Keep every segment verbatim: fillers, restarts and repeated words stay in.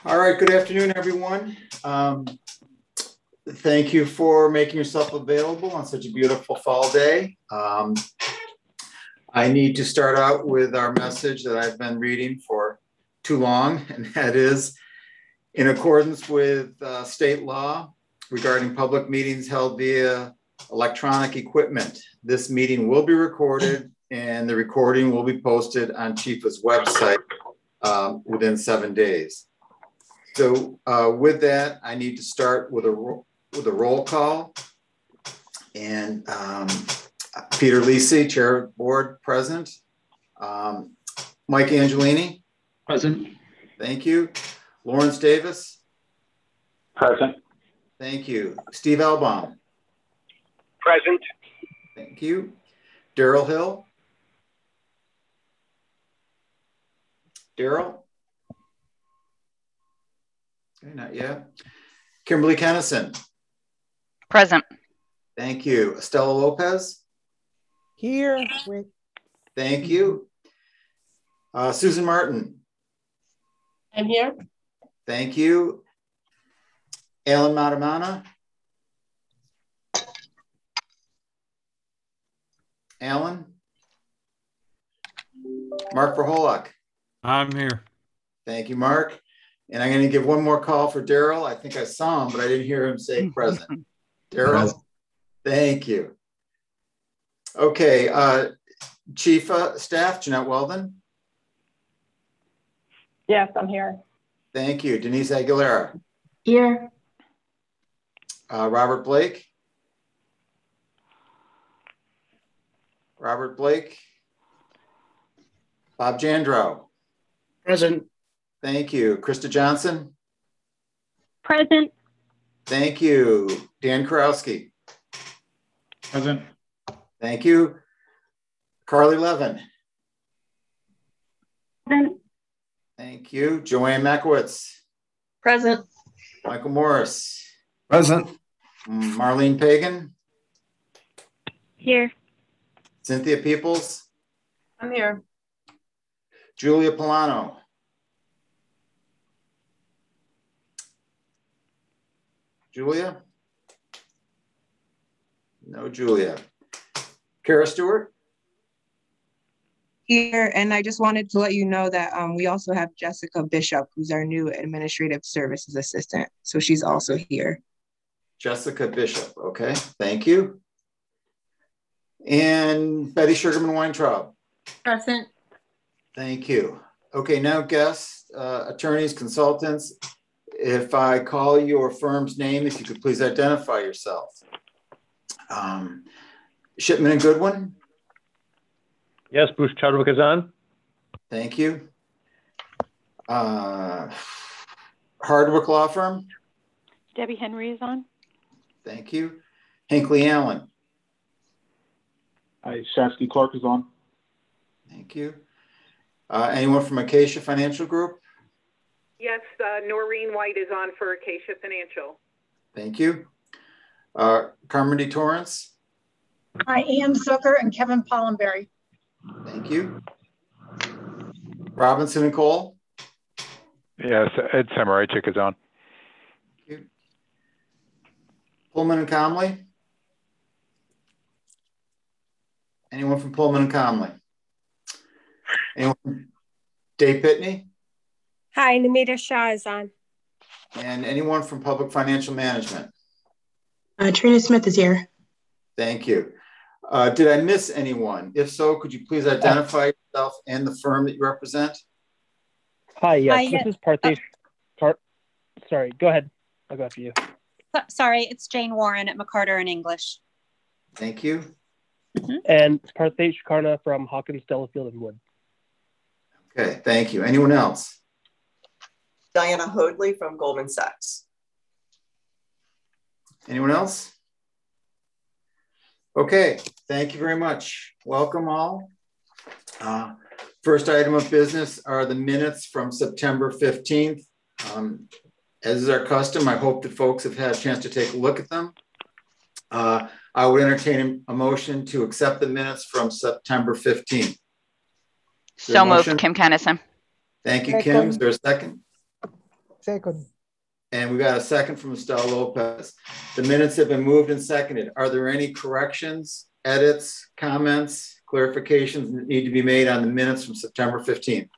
All right, good afternoon, everyone. Um, thank you for making yourself available on such a beautiful fall day. Um, I need to start out with our message that I've been reading for too long, and that is, in accordance with uh, state law regarding public meetings held via electronic equipment, this meeting will be recorded and the recording will be posted on Chifa's website um, within seven days. So uh, with that, I need to start with a with a roll call. And um, Peter Lisi, Chair of the Board, present. Um, Mike Angelini. Present. Thank you. Lawrence Davis. Present. Thank you. Steve Albaum. Present. Thank you. Daryl Hill. Daryl. Okay, not yet. Kimberly Kennison. Present. Thank you. Estella Lopez. Here. Thank you. Uh, Susan Martin. I'm here. Thank you. Alan Matamana. Alan. Mark Verholak. I'm here. Thank you, Mark. And I'm going to give one more call for Daryl. I think I saw him, but I didn't hear him say present. Daryl, thank you. Okay, uh, Chief uh, Staff, Jeanette Weldon. Yes, I'm here. Thank you. Denise Aguilera. Here. Uh, Robert Blake. Robert Blake. Bob Jandrow. Present. Thank you. Krista Johnson. Present. Thank you. Dan Karowski. Present. Thank you. Carly Levin. Present. Thank you. Joanne Makowitz. Present. Michael Morris. Present. Marlene Pagan. Here. Cynthia Peoples. I'm here. Julia Polano. Julia? No, Julia. Kara Stewart? Here, and I just wanted to let you know that um, we also have Jessica Bishop, who's our new administrative services assistant. So she's also here. Jessica Bishop, okay, thank you. And Betty Sugarman Weintraub. Present. Thank you. Okay, now guests, uh, attorneys, consultants, if I call your firm's name, if you could please identify yourself. Um, Shipman and Goodwin. Yes, Bruce Chadwick is on. Thank you. Uh, Hardwick Law Firm. Debbie Henry is on. Thank you. Hinckley Allen. Hi, Shasky Clark is on. Thank you. Uh, anyone from Acacia Financial Group? Yes, uh, Noreen White is on for Acacia Financial. Thank you. Uh, Carmen D. Torrance. Hi, Ann Zucker and Kevin Pollenberry. Thank you. Robinson and Cole. Yes, Ed Samaraychik is on. Thank you. Pullman and Comley. Anyone from Pullman and Comley? Anyone from Dave Pitney? Hi, Namita Shah is on. And anyone from Public Financial Management? Uh, Trina Smith is here. Thank you. Uh, did I miss anyone? If so, could you please identify yourself and the firm that you represent? Hi, yes, Hi, this yes. is Parthish. Par sorry, go ahead. I'll go after you. So, sorry, it's Jane Warren at McCarter and English. Thank you. Mm-hmm. And Parthish Karna from Hawkins, Delafield, and Wood. Okay, thank you. Anyone else? Diana Hoadley from Goldman Sachs. Anyone else? Okay, thank you very much. Welcome all. Uh, first item of business are the minutes from September fifteenth. Um, as is our custom, I hope that folks have had a chance to take a look at them. Uh, I would entertain a motion to accept the minutes from September fifteenth. So moved, Kim Kennison. Thank you, Kim. Is there a second? Second. And we got a second from Estelle Lopez. The minutes have been moved and seconded. Are there any corrections, edits, comments, clarifications that need to be made on the minutes from September fifteenth?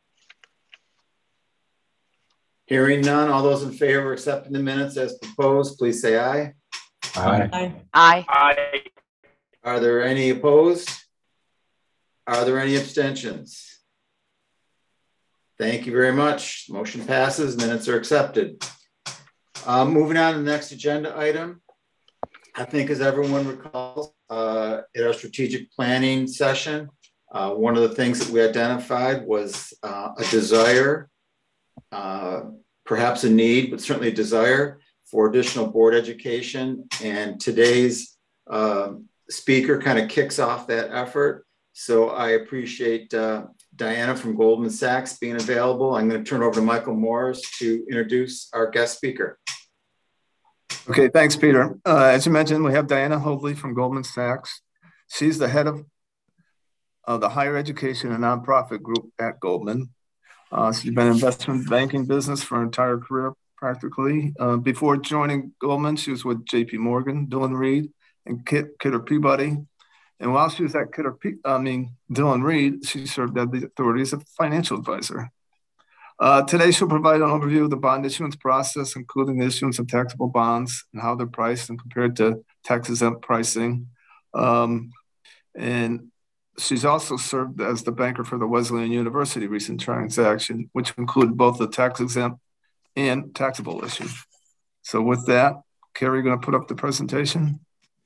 Hearing none, all those in favor of accepting the minutes as proposed, please say aye. Aye. Aye. Aye. Are there any opposed? Are there any abstentions? Thank you very much. Motion passes, minutes are accepted. Uh, moving on to the next agenda item. I think as everyone recalls, uh, at our strategic planning session, uh, one of the things that we identified was uh, a desire, uh, perhaps a need, but certainly a desire for additional board education. And today's uh, speaker kind of kicks off that effort. So I appreciate uh, Diana from Goldman Sachs being available. I'm going to turn over to Michael Morris to introduce our guest speaker. Okay, thanks, Peter. Uh, as you mentioned, we have Diana Hoadley from Goldman Sachs. She's the head of uh, the higher education and nonprofit group at Goldman. Uh, she's been in investment banking business for her entire career, practically. Uh, before joining Goldman, she was with J P Morgan, Dillon Read, and Kit, Kidder Peabody. And while she was at Kidder, I mean, Dillon Read, she served at the authority as a financial advisor. Uh, today, she'll provide an overview of the bond issuance process, including the issuance of taxable bonds and how they're priced and compared to tax-exempt pricing. Um, and she's also served as the banker for the Wesleyan University recent transaction, which included both the tax-exempt and taxable issue. So with that, Carrie, going to put up the presentation.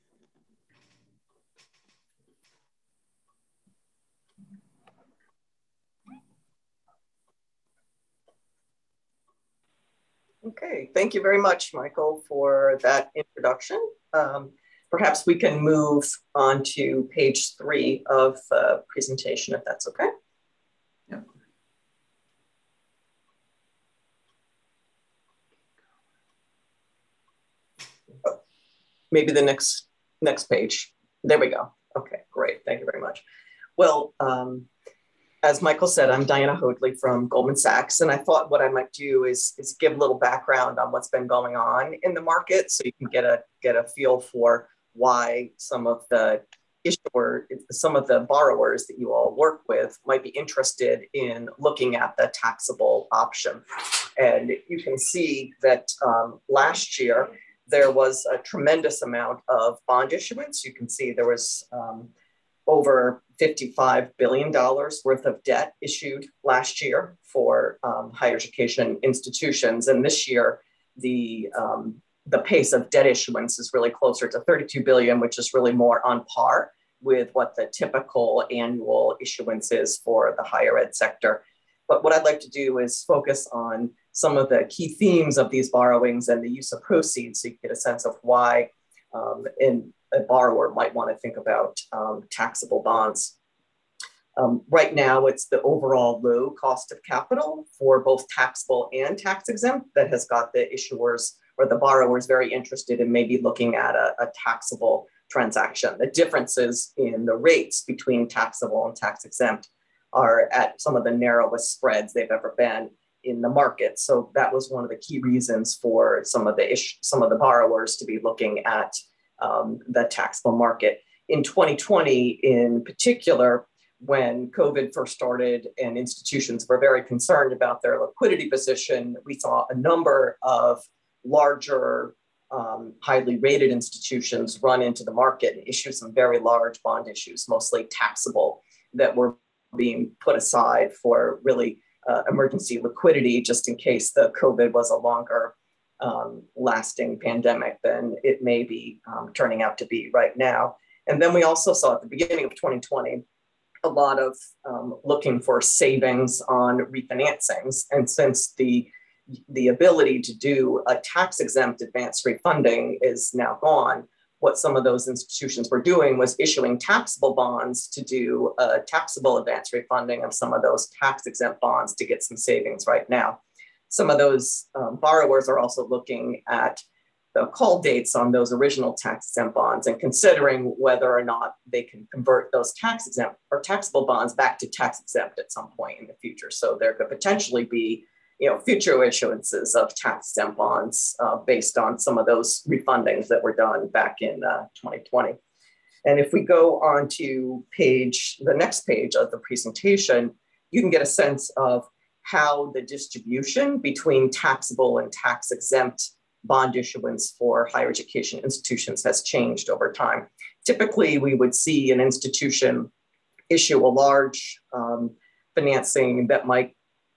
Okay, thank you very much, Michael, for that introduction. Um, perhaps we can move on to page three of the presentation, if that's okay. Yeah. Oh, maybe the next next page. There we go. Okay, great. Thank you very much. Well, um, as Michael said, I'm Diana Hoadley from Goldman Sachs, and I thought what I might do is, is give a little background on what's been going on in the market so you can get a, get a feel for why some of the issuer, some of the borrowers that you all work with might be interested in looking at the taxable option. And you can see that um, last year, there was a tremendous amount of bond issuance. You can see there was um, over fifty-five billion dollars worth of debt issued last year for um, higher education institutions. And this year, the, um, the pace of debt issuance is really closer to thirty-two billion dollars, which is really more on par with what the typical annual issuance is for the higher ed sector. But what I'd like to do is focus on some of the key themes of these borrowings and the use of proceeds so you get a sense of why um, in a borrower might want to think about um, taxable bonds. Um, right now, it's the overall low cost of capital for both taxable and tax exempt that has got the issuers or the borrowers very interested in maybe looking at a, a taxable transaction. The differences in the rates between taxable and tax exempt are at some of the narrowest spreads they've ever been in the market. So that was one of the key reasons for some of the ish, some of the borrowers to be looking at um, the taxable market. In twenty twenty, in particular, when COVID first started and institutions were very concerned about their liquidity position, we saw a number of larger, um, highly rated institutions run into the market and issue some very large bond issues, mostly taxable, that were being put aside for really uh, emergency liquidity, just in case the COVID was a longer um, lasting pandemic than it may be um, turning out to be right now. And then we also saw at the beginning of twenty twenty, a lot of um, looking for savings on refinancings. And since the, the ability to do a tax exempt advance refunding is now gone, what some of those institutions were doing was issuing taxable bonds to do a taxable advance refunding of some of those tax exempt bonds to get some savings right now. Some of those um, borrowers are also looking at the call dates on those original tax exempt bonds and considering whether or not they can convert those tax exempt or taxable bonds back to tax exempt at some point in the future. So there could potentially be you know, future issuances of tax exempt bonds uh, based on some of those refundings that were done back in uh, twenty twenty. And if we go on to page, the next page of the presentation, you can get a sense of how the distribution between taxable and tax exempt bond issuance for higher education institutions has changed over time. Typically, we would see an institution issue a large um, financing that might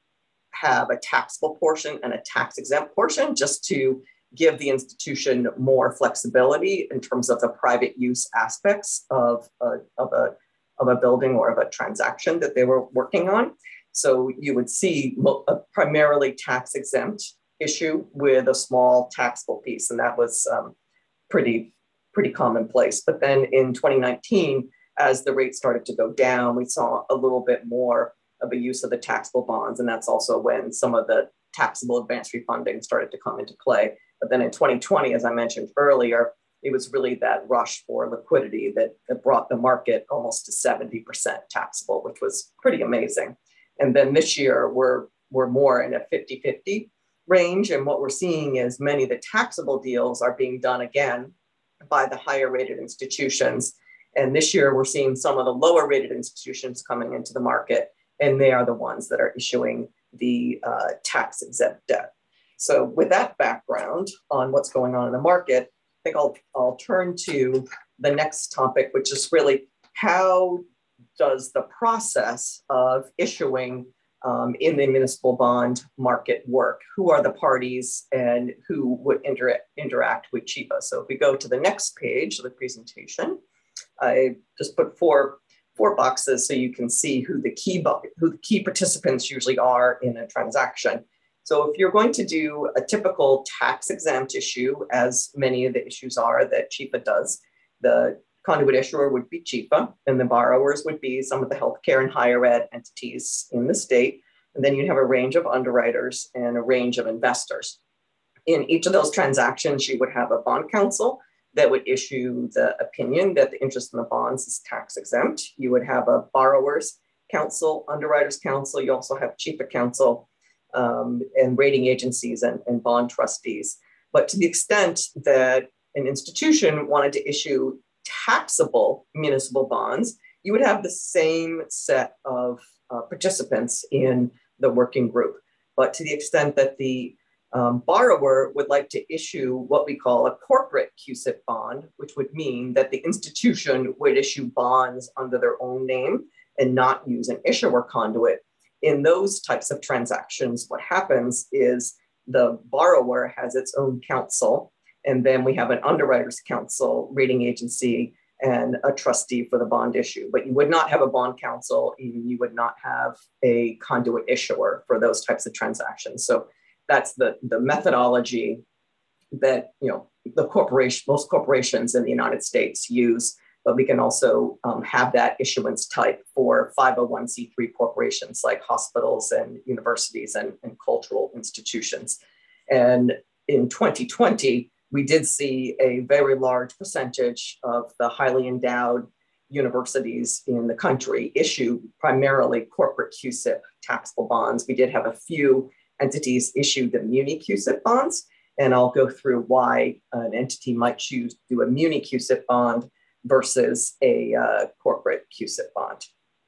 have a taxable portion and a tax exempt portion, just to give the institution more flexibility in terms of the private use aspects of a, of a, of a building or of a transaction that they were working on. So you would see a primarily tax exempt issue with a small taxable piece, and that was um, pretty, pretty commonplace. But then in twenty nineteen, as the rate started to go down, we saw a little bit more of a use of the taxable bonds. And that's also when some of the taxable advance refunding started to come into play. But then in twenty twenty, as I mentioned earlier, it was really that rush for liquidity that, that brought the market almost to seventy percent taxable, which was pretty amazing. And then this year, we're, we're more in a fifty fifty range. And what we're seeing is many of the taxable deals are being done again by the higher rated institutions. And this year, we're seeing some of the lower rated institutions coming into the market, and they are the ones that are issuing the uh, tax exempt debt. So with that background on what's going on in the market, I think I'll, I'll turn to the next topic, which is really how does the process of issuing um, in the municipal bond market work? Who are the parties and who would inter interact with CHEPA? So if we go to the next page of the presentation, I just put four, four boxes so you can see who the key who the key participants usually are in a transaction. So if you're going to do a typical tax exempt issue, as many of the issues are that CHEPA does, the conduit issuer would be CHEPA, and the borrowers would be some of the healthcare and higher ed entities in the state. And then you'd have a range of underwriters and a range of investors. In each of those transactions, you would have a bond counsel that would issue the opinion that the interest in the bonds is tax exempt. You would have a borrowers counsel, underwriters counsel. You also have CHEPA counsel um, and rating agencies and, and bond trustees. But to the extent that an institution wanted to issue taxable municipal bonds, you would have the same set of uh, participants in the working group. But to the extent that the um, borrower would like to issue what we call a corporate C U S I P bond, which would mean that the institution would issue bonds under their own name and not use an issuer conduit. In those types of transactions, what happens is the borrower has its own counsel, and then we have an underwriter's counsel, rating agency, and a trustee for the bond issue. But you would not have a bond counsel, and you would not have a conduit issuer for those types of transactions. So that's the, the methodology that, you know, the corporation, most corporations in the United States use, but we can also um, have that issuance type for five oh one c three corporations like hospitals and universities and, and cultural institutions. And in twenty twenty, we did see a very large percentage of the highly endowed universities in the country issue primarily corporate C U S I P taxable bonds. We did have a few entities issue the muni C U S I P bonds, and I'll go through why an entity might choose to do a muni C U S I P bond versus a uh, corporate C U S I P bond.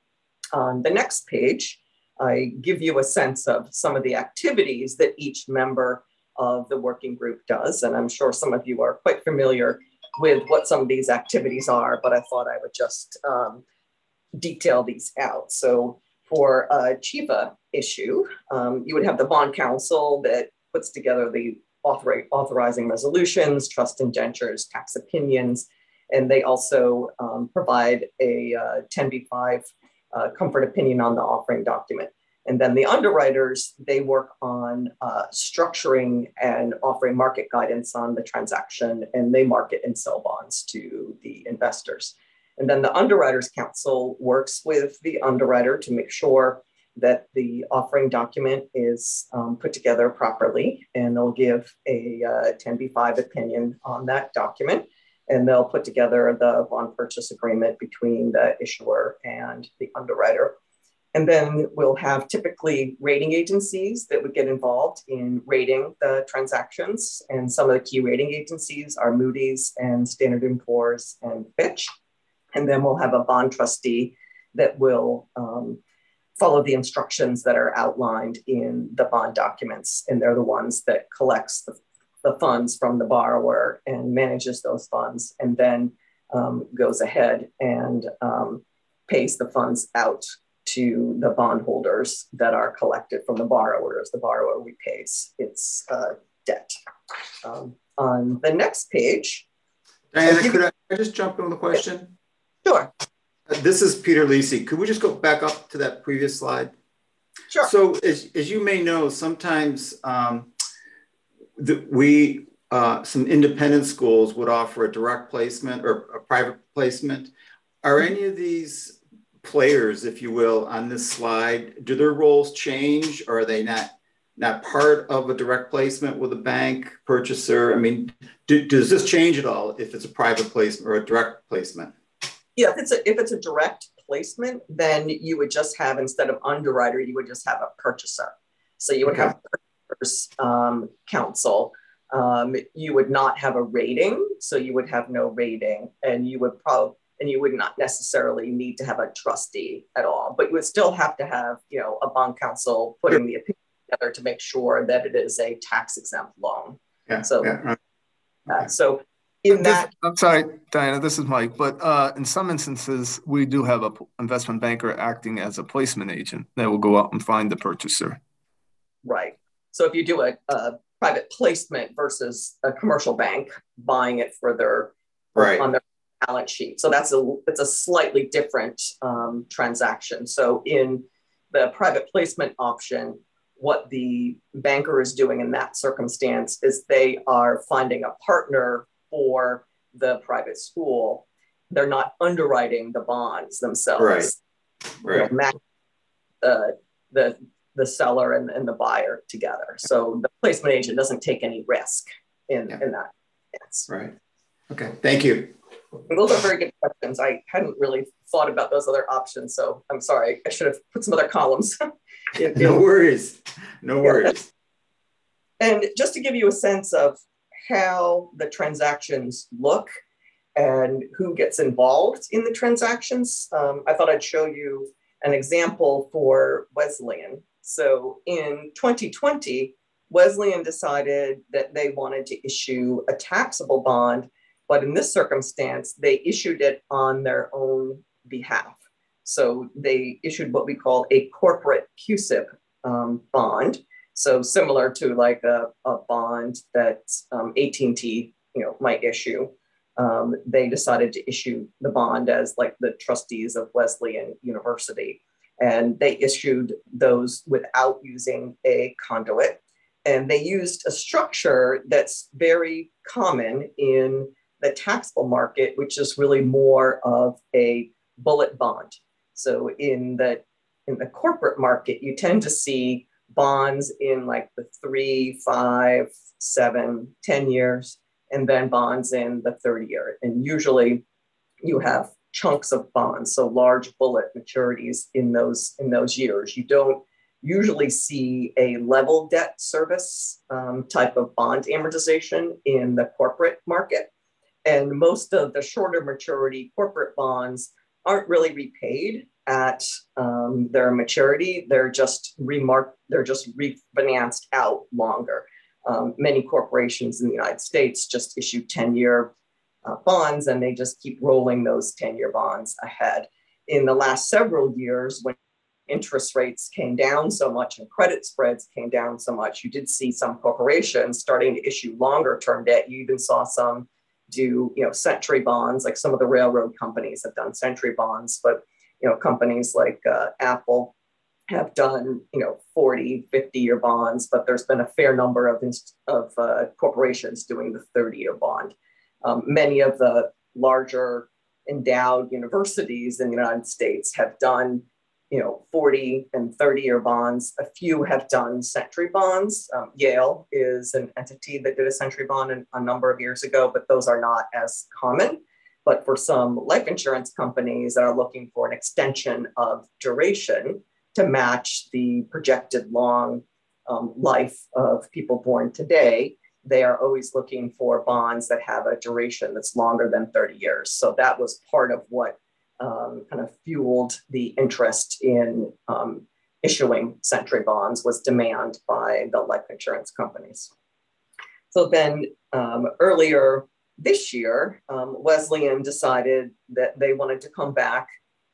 On the next page, I give you a sense of some of the activities that each member of the working group does. And I'm sure some of you are quite familiar with what some of these activities are, but I thought I would just um, detail these out. So for a CHEPA issue, um, you would have the bond counsel that puts together the author authorizing resolutions, trust indentures, tax opinions, and they also um, provide a uh, ten B five uh, comfort opinion on the offering document. And then the underwriters, they work on uh, structuring and offering market guidance on the transaction, and they market and sell bonds to the investors. And then the underwriters council works with the underwriter to make sure that the offering document is um, put together properly, and they'll give a uh, ten B five opinion on that document, and they'll put together the bond purchase agreement between the issuer and the underwriter. And then we'll have typically rating agencies that would get involved in rating the transactions. And some of the key rating agencies are Moody's and Standard and Poor's and Fitch. And then we'll have a bond trustee that will um, follow the instructions that are outlined in the bond documents. And they're the ones that collects the, the funds from the borrower and manages those funds, and then um, goes ahead and um, pays the funds out to the bondholders that are collected from the borrowers. The borrower repays its uh, debt. Um, on the next page. Diana, could I, could I just jump in with a question? Sure. Uh, this is Peter Lisi. Could we just go back up to that previous slide? Sure. So as, as you may know, sometimes um, the, we, uh, some independent schools would offer a direct placement or a private placement. Are any of these players, if you will, on this slide, do their roles change, or are they not not part of a direct placement with a bank purchaser? I mean, do, does this change at all if it's a private placement or a direct placement? Yeah, if it's a, if it's a direct placement, then you would just have, instead of underwriter, you would just have a purchaser. So you would okay. have purchasers um, counsel. Um, you would not have a rating, so you would have no rating, and you would probably and you would not necessarily need to have a trustee at all, but you would still have to have, you know, a bond counsel putting the opinion together to make sure that it is a tax exempt loan. Yeah. So, yeah. Uh, so in this, that, I'm sorry, Diana, this is Mike, but uh, in some instances, we do have an investment banker acting as a placement agent that will go out and find the purchaser. Right. So if you do a, a private placement versus a commercial bank buying it for their, right. on their balance sheet. So that's a it's a slightly different um, transaction. So in the private placement option, what the banker is doing in that circumstance is they are finding a partner for the private school. They're not underwriting the bonds themselves. Right. Right. You know, match the the the seller and, and the buyer together. So the placement agent doesn't take any risk in, yeah. in that sense. Right. Okay. Thank you. Those are very good questions. I hadn't really thought about those other options, so I'm sorry. I should have put some other columns. in, no in. worries. No worries. And just to give you a sense of how the transactions look and who gets involved in the transactions, um, I thought I'd show you an example for Wesleyan. So in twenty twenty, Wesleyan decided that they wanted to issue a taxable bond, but in this circumstance, they issued it on their own behalf. So they issued what we call a corporate C U S I P um, bond. So similar to like a, a bond that um, A T and T, you know, might issue. Um, they decided to issue the bond as like the trustees of Wesleyan University. And they issued those without using a conduit. And they used a structure that's very common in the taxable market, which is really more of a bullet bond. So in the in the corporate market, you tend to see bonds in like the three, five, seven, ten years, and then bonds in the thirty year. And usually you have chunks of bonds, so large bullet maturities in those in those years. You don't usually see a level debt service um, type of bond amortization in the corporate market. And most of the shorter maturity corporate bonds aren't really repaid at um, their maturity. They're just remarked, they're just refinanced out longer. Um, many corporations in the United States just issue ten-year uh, bonds, and they just keep rolling those ten-year bonds ahead. In the last several years, when interest rates came down so much and credit spreads came down so much, you did see some corporations starting to issue longer term debt. You even saw some do, you know, century bonds, like some of the railroad companies have done century bonds, but, you know, companies like uh, Apple have done, you know, forty, fifty year bonds, but there's been a fair number of, inst- of uh, corporations doing the thirty year bond. Um, many of the larger endowed universities in the United States have done, you know, forty and thirty year bonds. A few have done century bonds. Um, Yale is an entity that did a century bond in, a number of years ago, but those are not as common. But for some life insurance companies that are looking for an extension of duration, to match the projected long um, life of people born today, they are always looking for bonds that have a duration that's longer than thirty years. So that was part of what um, kind of fueled the interest in um, issuing century bonds, was demand by the life insurance companies. So then um, earlier this year, um, Wesleyan decided that they wanted to come back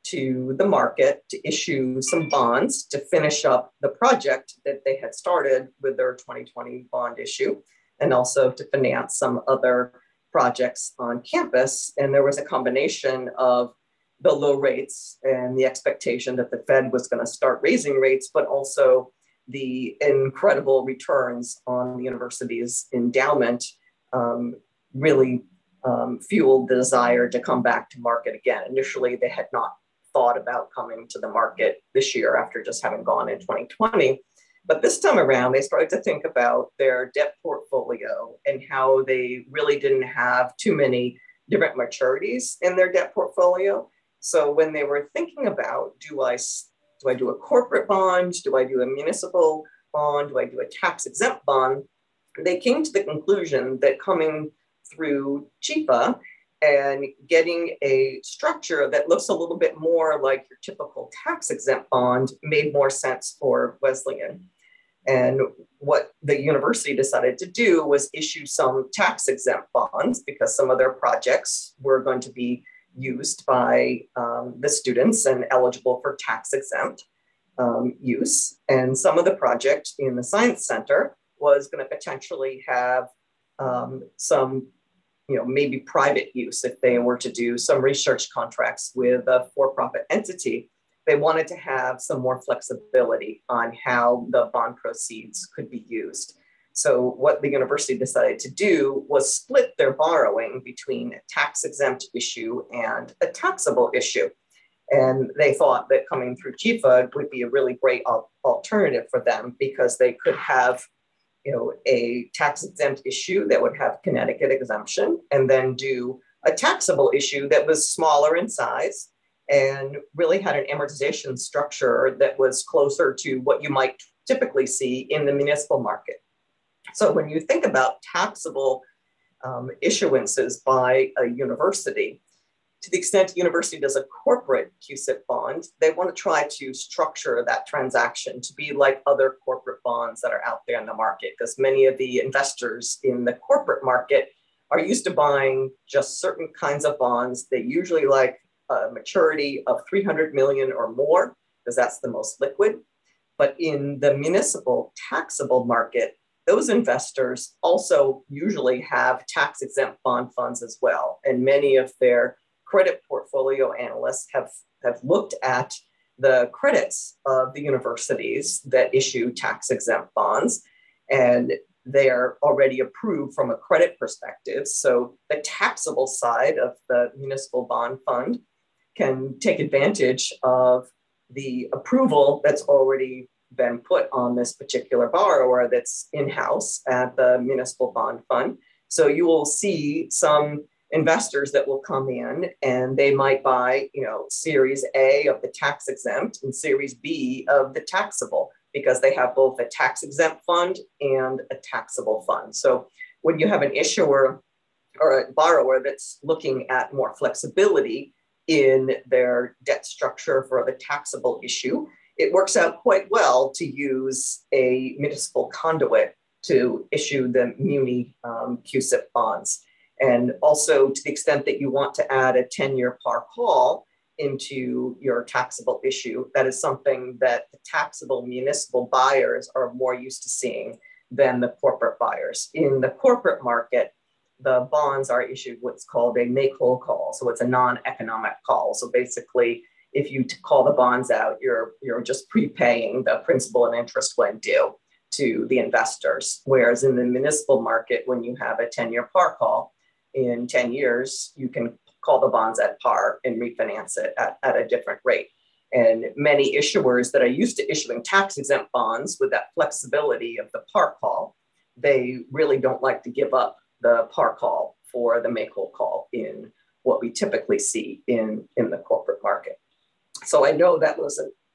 to the market to issue some bonds to finish up the project that they had started with their twenty twenty bond issue, and also to finance some other projects on campus. And there was a combination of the low rates and the expectation that the Fed was going to start raising rates, but also the incredible returns on the university's endowment um, really um, fueled the desire to come back to market again. Initially, they had not thought about coming to the market this year after just having gone in twenty twenty. But this time around, they started to think about their debt portfolio and how they really didn't have too many different maturities in their debt portfolio. So when they were thinking about, do I, do I do a corporate bond? Do I do a municipal bond? Do I do a tax exempt bond? They came to the conclusion that coming through CHIFA and getting a structure that looks a little bit more like your typical tax exempt bond made more sense for Wesleyan. And what the university decided to do was issue some tax exempt bonds because some of their projects were going to be used by um, the students and eligible for tax exempt um, use. And some of the project in the Science Center was going to potentially have um, some, you know, maybe private use if they were to do some research contracts with a for-profit entity. They wanted to have some more flexibility on how the bond proceeds could be used. So what the university decided to do was split their borrowing between a tax exempt issue and a taxable issue. And they thought that coming through CHIFA would be a really great al- alternative for them because they could have, you know, a tax exempt issue that would have Connecticut exemption, and then do a taxable issue that was smaller in size and really had an amortization structure that was closer to what you might typically see in the municipal market. So when you think about taxable um, issuances by a university, to the extent a university does a corporate Q S I P bond, they want to try to structure that transaction to be like other corporate bonds that are out there in the market, because many of the investors in the corporate market are used to buying just certain kinds of bonds. They usually like a maturity of three hundred million or more, because that's the most liquid. But in the municipal taxable market, those investors also usually have tax exempt bond funds as well. And many of their credit portfolio analysts have, have looked at the credits of the universities that issue tax exempt bonds, and they are already approved from a credit perspective. So the taxable side of the municipal bond fund can take advantage of the approval that's already been put on this particular borrower that's in-house at the municipal bond fund. So you will see some investors that will come in and they might buy, you know, Series A of the tax exempt and Series B of the taxable, because they have both a tax exempt fund and a taxable fund. So when you have an issuer or a borrower that's looking at more flexibility in their debt structure for the taxable issue, it works out quite well to use a municipal conduit to issue the muni um, Q S I P bonds. And also, to the extent that you want to add a ten-year par call into your taxable issue, that is something that the taxable municipal buyers are more used to seeing than the corporate buyers. In the corporate market, the bonds are issued what's called a make-whole call. So it's a non-economic call. So basically, if you call the bonds out, you're, you're just prepaying the principal and interest when due to the investors. Whereas in the municipal market, when you have a ten-year par call, in ten years, you can call the bonds at par and refinance it at, at a different rate. And many issuers that are used to issuing tax exempt bonds with that flexibility of the par call, they really don't like to give up the par call for the make-whole call in what we typically see in, in the corporate market. So I know that was a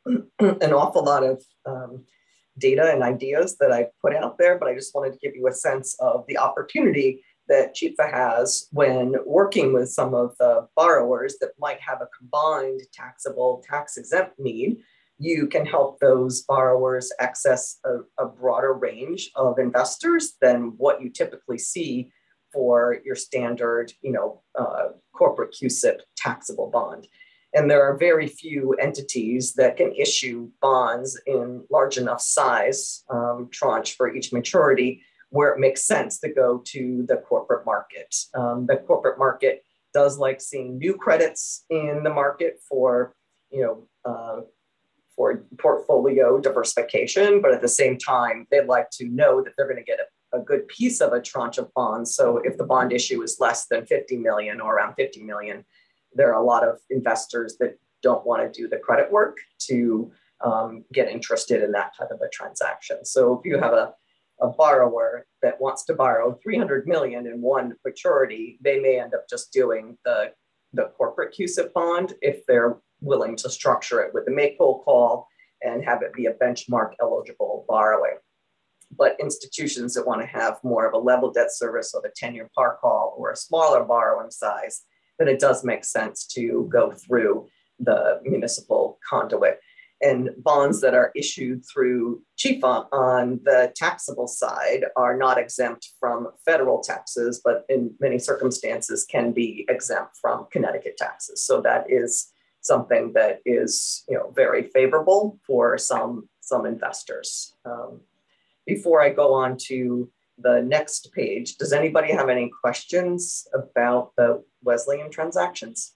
an awful lot of um, data and ideas that I put out there, but I just wanted to give you a sense of the opportunity that Chifa has when working with some of the borrowers that might have a combined taxable tax exempt need. You can help those borrowers access a, a broader range of investors than what you typically see for your standard, you know, uh, corporate Q S I P taxable bond. And there are very few entities that can issue bonds in large enough size, um, tranche for each maturity, where it makes sense to go to the corporate market. Um, the corporate market does like seeing new credits in the market for, you know, uh, for portfolio diversification, but at the same time, they'd like to know that they're going to get a, a good piece of a tranche of bonds. So if the bond issue is less than fifty million or around fifty million, there are a lot of investors that don't want to do the credit work to um, get interested in that type of a transaction. So if you have a, a borrower that wants to borrow three hundred million in one maturity, they may end up just doing the, the corporate Q S I P bond if they're willing to structure it with a make-whole call and have it be a benchmark eligible borrowing. But institutions that want to have more of a level debt service or the ten-year par call or a smaller borrowing size, then it does make sense to go through the municipal conduit. And bonds that are issued through Chifa on the taxable side are not exempt from federal taxes, but in many circumstances can be exempt from Connecticut taxes. So that is something that is, you know, very favorable for some, some investors. Um, before I go on to the next page, does anybody have any questions about the Wesleyan transactions?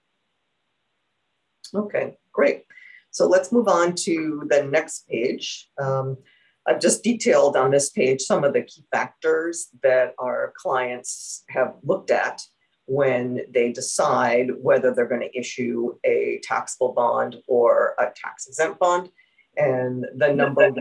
Okay, great. So let's move on to the next page. Um, I've just detailed on this page some of the key factors that our clients have looked at when they decide whether they're going to issue a taxable bond or a tax exempt bond. And the number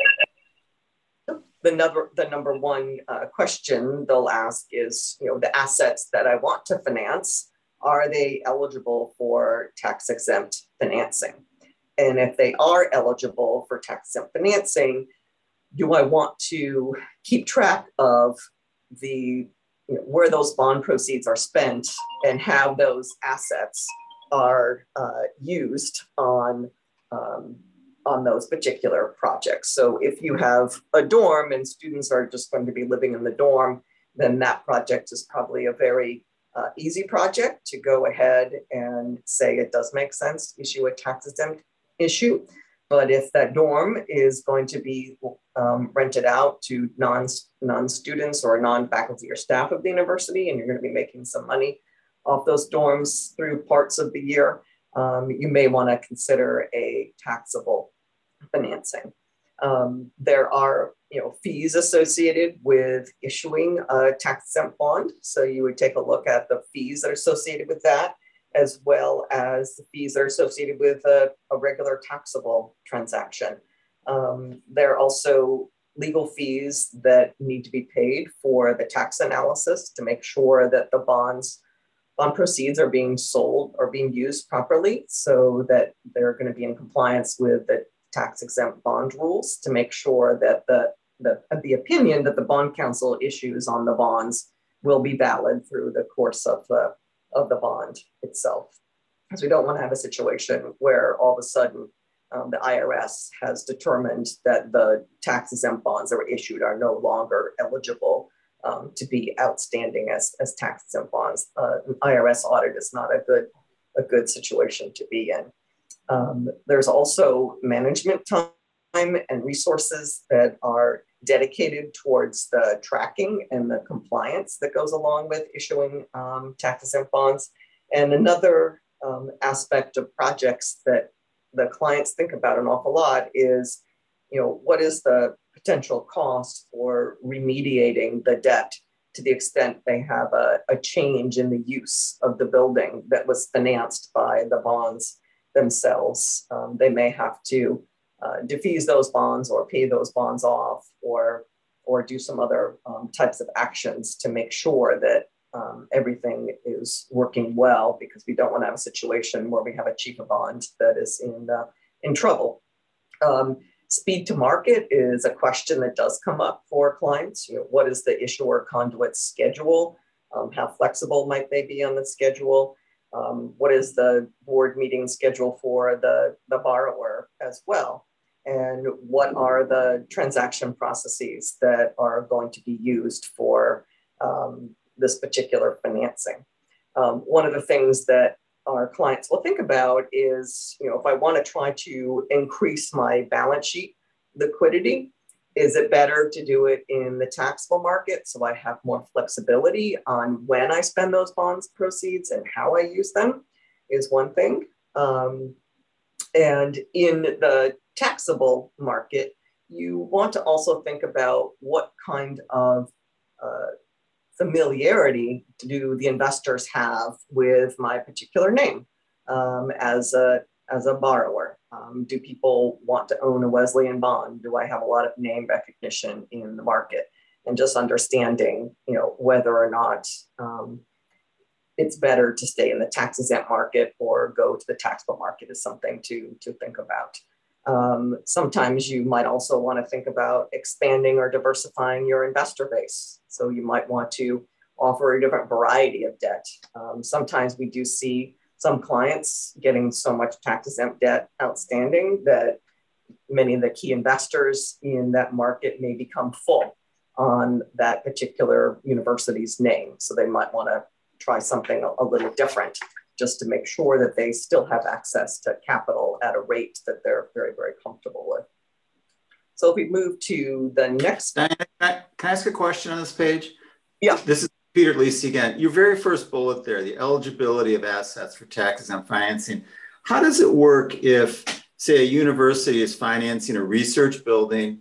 The number, the number one uh, question they'll ask is, you know, the assets that I want to finance, are they eligible for tax exempt financing? And if they are eligible for tax exempt financing, do I want to keep track of the, you know, where those bond proceeds are spent and how those assets are uh, used on um, on those particular projects. So if you have a dorm and students are just going to be living in the dorm, then that project is probably a very uh, easy project to go ahead and say it does make sense to issue a tax exempt issue. But if that dorm is going to be um, rented out to non, non-students or non-faculty or staff of the university, and you're going to be making some money off those dorms through parts of the year, um, you may want to consider a taxable financing. Um, there are, you know, fees associated with issuing a tax exempt bond. So you would take a look at the fees that are associated with that, as well as the fees that are associated with a, a regular taxable transaction. Um, there are also legal fees that need to be paid for the tax analysis to make sure that the bonds bond proceeds are being sold or being used properly, so that they're going to be in compliance with the tax exempt bond rules, to make sure that the, the, the opinion that the bond counsel issues on the bonds will be valid through the course of the, of the bond itself. Because we don't want to have a situation where all of a sudden um, the I R S has determined that the tax exempt bonds that were issued are no longer eligible um, to be outstanding as, as tax exempt bonds. Uh, an I R S audit is not a good, a good situation to be in. Um, there's also management time and resources that are dedicated towards the tracking and the compliance that goes along with issuing um, tax exempt bonds. And another um, aspect of projects that the clients think about an awful lot is, you know, what is the potential cost for remediating the debt to the extent they have a, a change in the use of the building that was financed by the bonds themselves. Um, they may have to uh, defease those bonds or pay those bonds off, or, or do some other um, types of actions to make sure that um, everything is working well, because we don't want to have a situation where we have a cheaper bond that is in, uh, in trouble. Um, speed to market is a question that does come up for clients. You know, what is the issuer conduit schedule? Um, how flexible might they be on the schedule? Um, what is the board meeting schedule for the, the borrower as well? And what are the transaction processes that are going to be used for um, this particular financing? Um, one of the things that our clients will think about is, you know, if I want to try to increase my balance sheet liquidity, is it better to do it in the taxable market so I have more flexibility on when I spend those bonds proceeds and how I use them is one thing. Um, and in the taxable market, you want to also think about what kind of uh, familiarity do the investors have with my particular name um, as a as a borrower. Um, do people want to own a Wesleyan bond? Do I have a lot of name recognition in the market? And just understanding, you know, whether or not um, it's better to stay in the tax exempt market or go to the taxable market is something to, to think about. Um, sometimes you might also want to think about expanding or diversifying your investor base. So you might want to offer a different variety of debt. Um, sometimes we do see some clients getting so much tax exempt debt outstanding that many of the key investors in that market may become full on that particular university's name. So they might want to try something a, a little different just to make sure that they still have access to capital at a rate that they're very, very comfortable with. So if we move to the next. Diana, can I, can I ask a question on this page? Yeah. This is Peter Lisi again. Your very first bullet there, the eligibility of assets for tax exempt financing. How does it work if, say, a university is financing a research building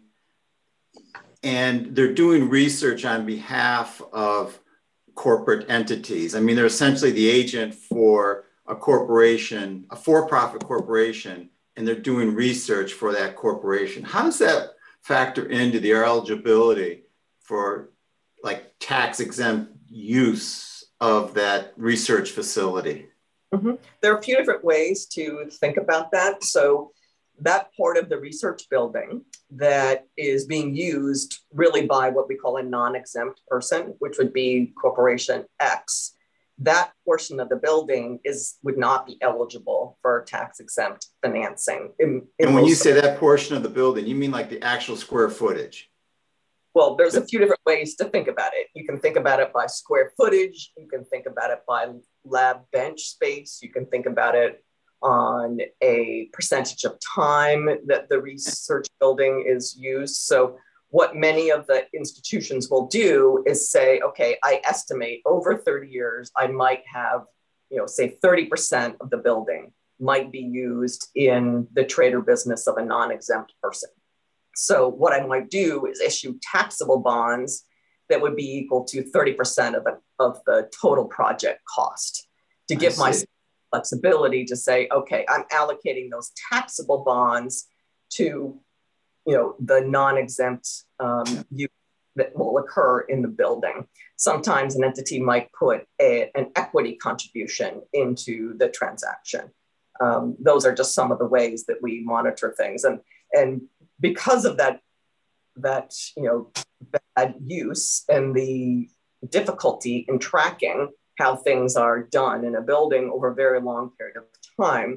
and they're doing research on behalf of corporate entities? I mean, they're essentially the agent for a corporation, a for-profit corporation, and they're doing research for that corporation. How does that factor into the eligibility for like tax exempt use of that research facility? Mm-hmm. There are a few different ways to think about that. So that part of the research building that is being used really by what we call a non-exempt person, which would be Corporation X, that portion of the building is would not be eligible for tax exempt financing. In, in and when you say that portion of the building, you mean like the actual square footage? Well, there's a few different ways to think about it. You can think about it by square footage. You can think about it by lab bench space. You can think about it on a percentage of time that the research building is used. So what many of the institutions will do is say, okay, I estimate over thirty years, I might have, you know, say thirty percent of the building might be used in the trade or business of a non-exempt person. So what I might do is issue taxable bonds that would be equal to thirty percent of the, of the total project cost to give my flexibility to say, okay, I'm allocating those taxable bonds to, you know, the non-exempt um, use that will occur in the building. Sometimes an entity might put a, an equity contribution into the transaction. Um, those are just some of the ways that we monitor things. And, and because of that, that, you know, bad use and the difficulty in tracking how things are done in a building over a very long period of time,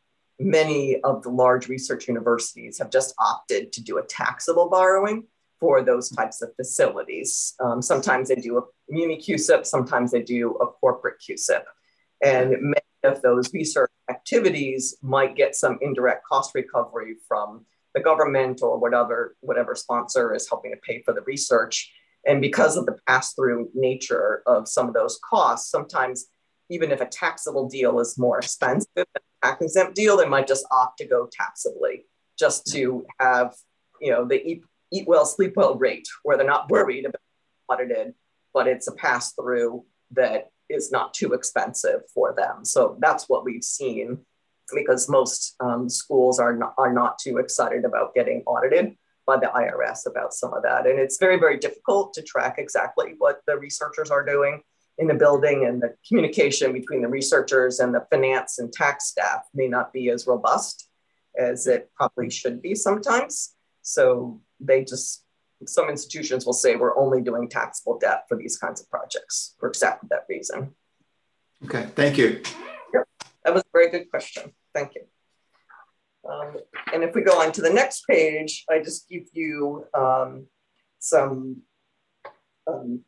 many of the large research universities have just opted to do a taxable borrowing for those types of facilities. Um, sometimes they do a muni Q S I P, sometimes they do a corporate Q S I P. And many of those research activities might get some indirect cost recovery from the government or whatever, whatever sponsor is helping to pay for the research. And because of the pass-through nature of some of those costs, sometimes even if a taxable deal is more expensive than a tax exempt deal, they might just opt to go taxably just to have, you know, the eat, eat well, sleep well rate where they're not worried about audited, but it's a pass-through that is not too expensive for them. So that's what we've seen, because most um, schools are not, are not too excited about getting audited by the I R S about some of that. And it's very, very difficult to track exactly what the researchers are doing in the building, and the communication between the researchers and the finance and tax staff may not be as robust as it probably should be sometimes. So they just, some institutions will say we're only doing taxable debt for these kinds of projects for exactly that reason. Okay, thank you. Yep. That was a very good question. Thank you. Um, and if we go on to the next page, I just give you um, some um,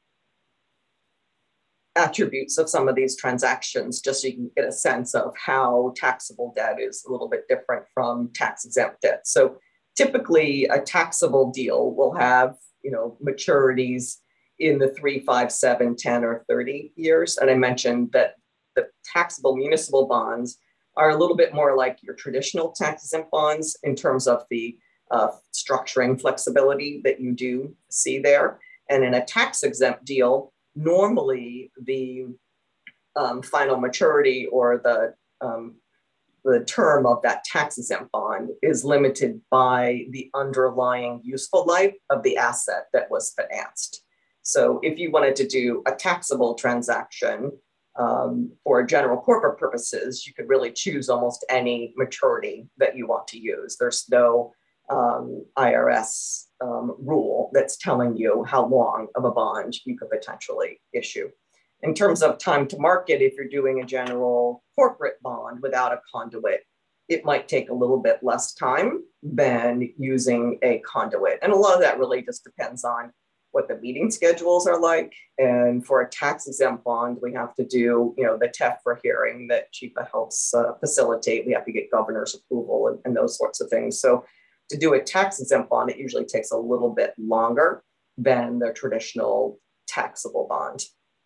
attributes of some of these transactions, just so you can get a sense of how taxable debt is a little bit different from tax exempt debt. So typically a taxable deal will have, you know, maturities in the three, five, seven, ten, or thirty years. And I mentioned that the taxable municipal bonds are a little bit more like your traditional tax exempt bonds in terms of the uh, structuring flexibility that you do see there. And in a tax exempt deal, normally the um, final maturity or the, um, the term of that tax exempt bond is limited by the underlying useful life of the asset that was financed. So if you wanted to do a taxable transaction um, for general corporate purposes, you could really choose almost any maturity that you want to use. There's no um, I R S um, rule that's telling you how long of a bond you could potentially issue. In terms of time to market, if you're doing a general corporate bond without a conduit, it might take a little bit less time than using a conduit. And a lot of that really just depends on what the meeting schedules are like. And for a tax exempt bond, we have to do, you know, the T E F R hearing that Chifa helps uh, facilitate. We have to get governor's approval and, and those sorts of things. So to do a tax exempt bond, it usually takes a little bit longer than the traditional taxable bond.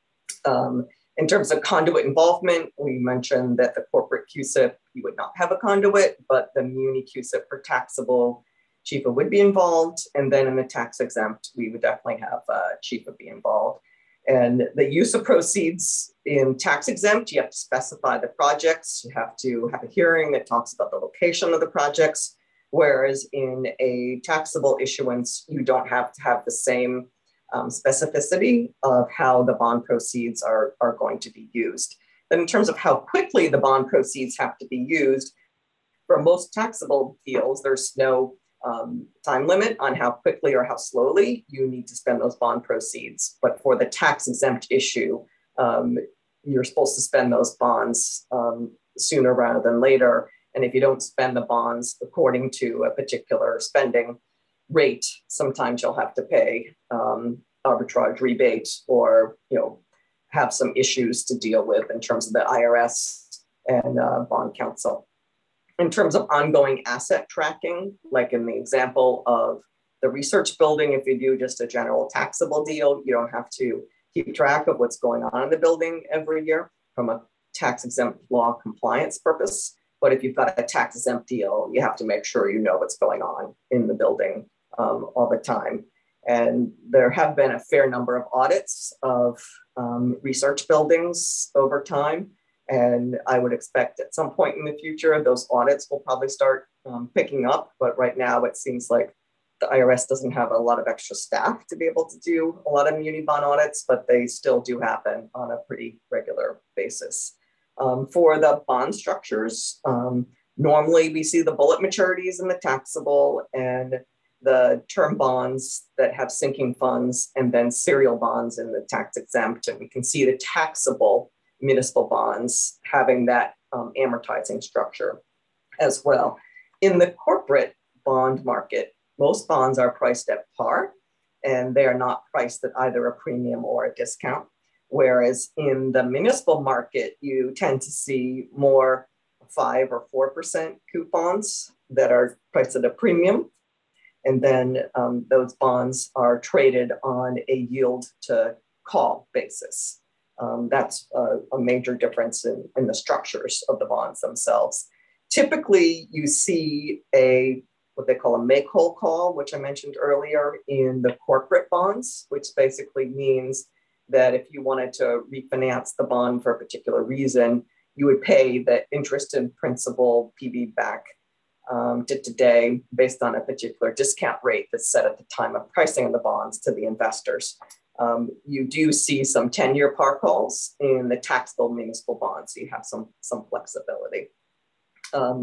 Um, in terms of conduit involvement, we mentioned that the corporate Q S I P, you would not have a conduit, but the muni Q S I P for taxable, Chifa would be involved. And then in the tax exempt, we would definitely have uh, Chifa be involved. And the use of proceeds in tax exempt, you have to specify the projects. You have to have a hearing that talks about the location of the projects. Whereas in a taxable issuance, you don't have to have the same um, specificity of how the bond proceeds are, are going to be used. But in terms of how quickly the bond proceeds have to be used, for most taxable deals, there's no um, time limit on how quickly or how slowly you need to spend those bond proceeds. But for the tax exempt issue, um, you're supposed to spend those bonds um, sooner rather than later. And if you don't spend the bonds according to a particular spending rate, sometimes you'll have to pay um, arbitrage rebate or, you know, have some issues to deal with in terms of the I R S and uh, bond counsel. In terms of ongoing asset tracking, like in the example of the research building, if you do just a general taxable deal, you don't have to keep track of what's going on in the building every year from a tax exempt law compliance purpose. But if you've got a tax exempt deal, you have to make sure you know what's going on in the building um, all the time. And there have been a fair number of audits of um, research buildings over time. And I would expect at some point in the future, those audits will probably start um, picking up. But right now, it seems like the I R S doesn't have a lot of extra staff to be able to do a lot of muni bond audits, but they still do happen on a pretty regular basis. Um, for the bond structures, um, normally we see the bullet maturities in the taxable and the term bonds that have sinking funds, and then serial bonds in the tax exempt. And we can see the taxable municipal bonds having that um, amortizing structure as well. In the corporate bond market, most bonds are priced at par, and they are not priced at either a premium or a discount. Whereas in the municipal market, you tend to see more five or four percent coupons that are priced at a premium. And then um, those bonds are traded on a yield to call basis. Um, that's a, a major difference in, in the structures of the bonds themselves. Typically, you see a what they call a make-whole call, which I mentioned earlier in the corporate bonds, which basically means that if you wanted to refinance the bond for a particular reason, you would pay the interest and principal P B back um, to today based on a particular discount rate that's set at the time of pricing of the bonds to the investors. Um, you do see some ten-year par calls in the taxable municipal bonds, so you have some, some flexibility. Um,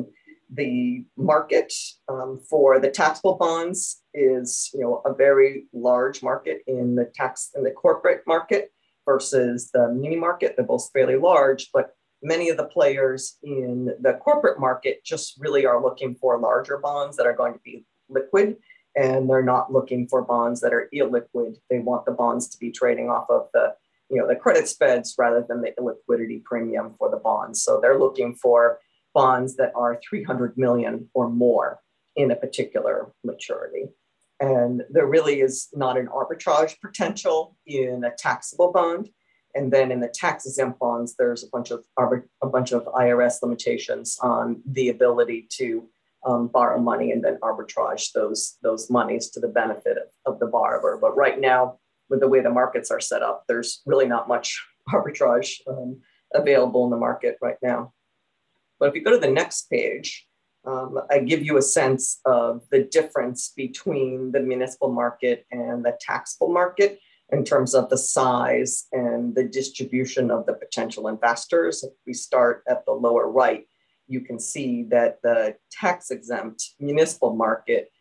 the market um, for the taxable bonds is, you know, a very large market in the tax in the corporate market versus the muni market. They're both fairly large, but many of the players in the corporate market just really are looking for larger bonds that are going to be liquid, and they're not looking for bonds that are illiquid. They want the bonds to be trading off of the, you know, the credit spreads rather than the illiquidity premium for the bonds. So they're looking for bonds that are three hundred million or more in a particular maturity. And there really is not an arbitrage potential in a taxable bond. And then in the tax exempt bonds, there's a bunch of a bunch of I R S limitations on the ability to um, borrow money and then arbitrage those, those monies to the benefit of, of the borrower. But right now, with the way the markets are set up, there's really not much arbitrage um, available in the market right now. But if you go to the next page, um, I give you a sense of the difference between the municipal market and the taxable market in terms of the size and the distribution of the potential investors. If we start at the lower right, you can see that the tax exempt municipal market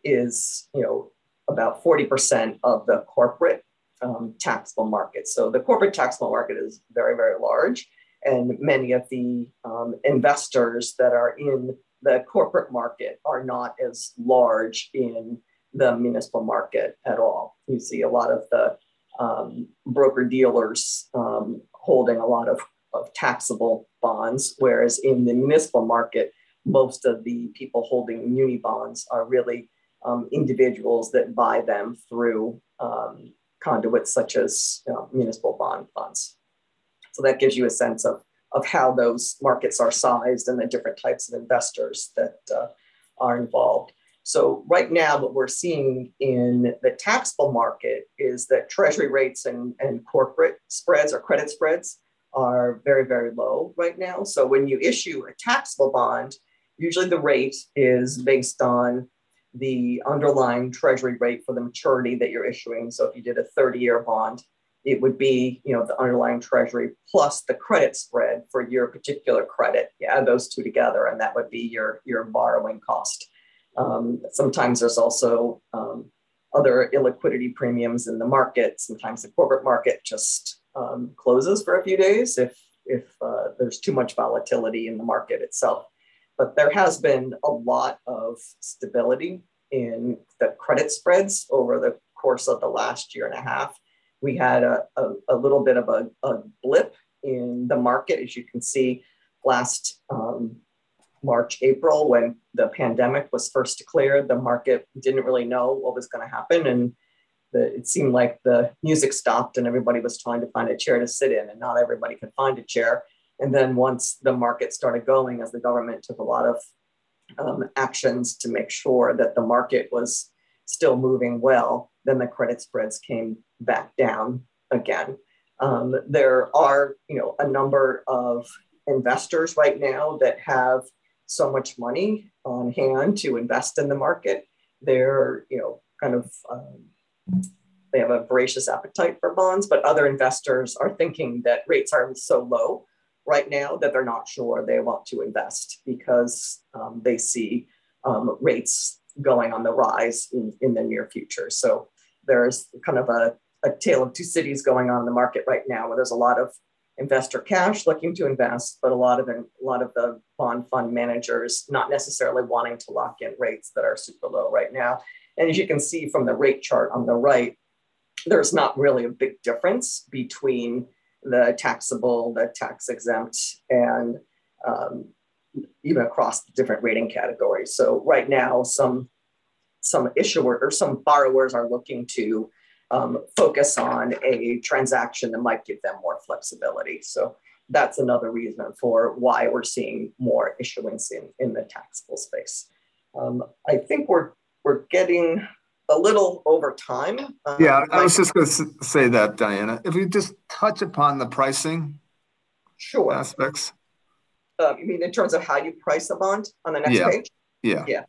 is, you know, about forty percent of the corporate um, taxable market. So the corporate taxable market is very, very large. And many of the um, investors that are in the corporate market are not as large in the municipal market at all. You see a lot of the um, broker dealers um, holding a lot of, of taxable bonds, whereas in the municipal market, most of the people holding muni bonds are really um, individuals that buy them through um, conduits such as, you know, municipal bond funds. So that gives you a sense of, of how those markets are sized and the different types of investors that uh, are involved. So right now, what we're seeing in the taxable market is that treasury rates and, and corporate spreads or credit spreads are very, very low right now. So when you issue a taxable bond, usually the rate is based on the underlying treasury rate for the maturity that you're issuing. So if you did a thirty year bond, it would be, you know, the underlying treasury plus the credit spread for your particular credit. You add those two together and that would be your, your borrowing cost. Um, sometimes there's also um, other illiquidity premiums in the market. Sometimes the corporate market just um, closes for a few days if, if uh, there's too much volatility in the market itself. But there has been a lot of stability in the credit spreads over the course of the last year and a half. We had a, a, a little bit of a, a blip in the market, as you can see, last um, March, April, when the pandemic was first declared. The market didn't really know what was going to happen. And the, it seemed like the music stopped and everybody was trying to find a chair to sit in, and not everybody could find a chair. And then once the market started going, as the government took a lot of um, actions to make sure that the market was still moving well, then the credit spreads came back down again. Um, there are, you know, a number of investors right now that have so much money on hand to invest in the market. They're, you know, kind of, um, they have a voracious appetite for bonds, but other investors are thinking that rates are so low right now that they're not sure they want to invest because um, they see um, rates going on the rise in, in the near future. So there's kind of a, a tale of two cities going on in the market right now, where there's a lot of investor cash looking to invest, but a lot of the, a lot of the bond fund managers not necessarily wanting to lock in rates that are super low right now. And as you can see from the rate chart on the right, there's not really a big difference between the taxable, the tax exempt, and um, even across the different rating categories. So right now, some some issuer or some borrowers are looking to um, focus on a transaction that might give them more flexibility. So that's another reason for why we're seeing more issuance in, in the taxable space. Um, I think we're we're getting a little over time. Um, yeah, I was just going to say that, Diana. If you just touch upon the pricing sure. aspects. Uh, you mean in terms of how you price a bond on the next yeah. page? Yeah. Yeah.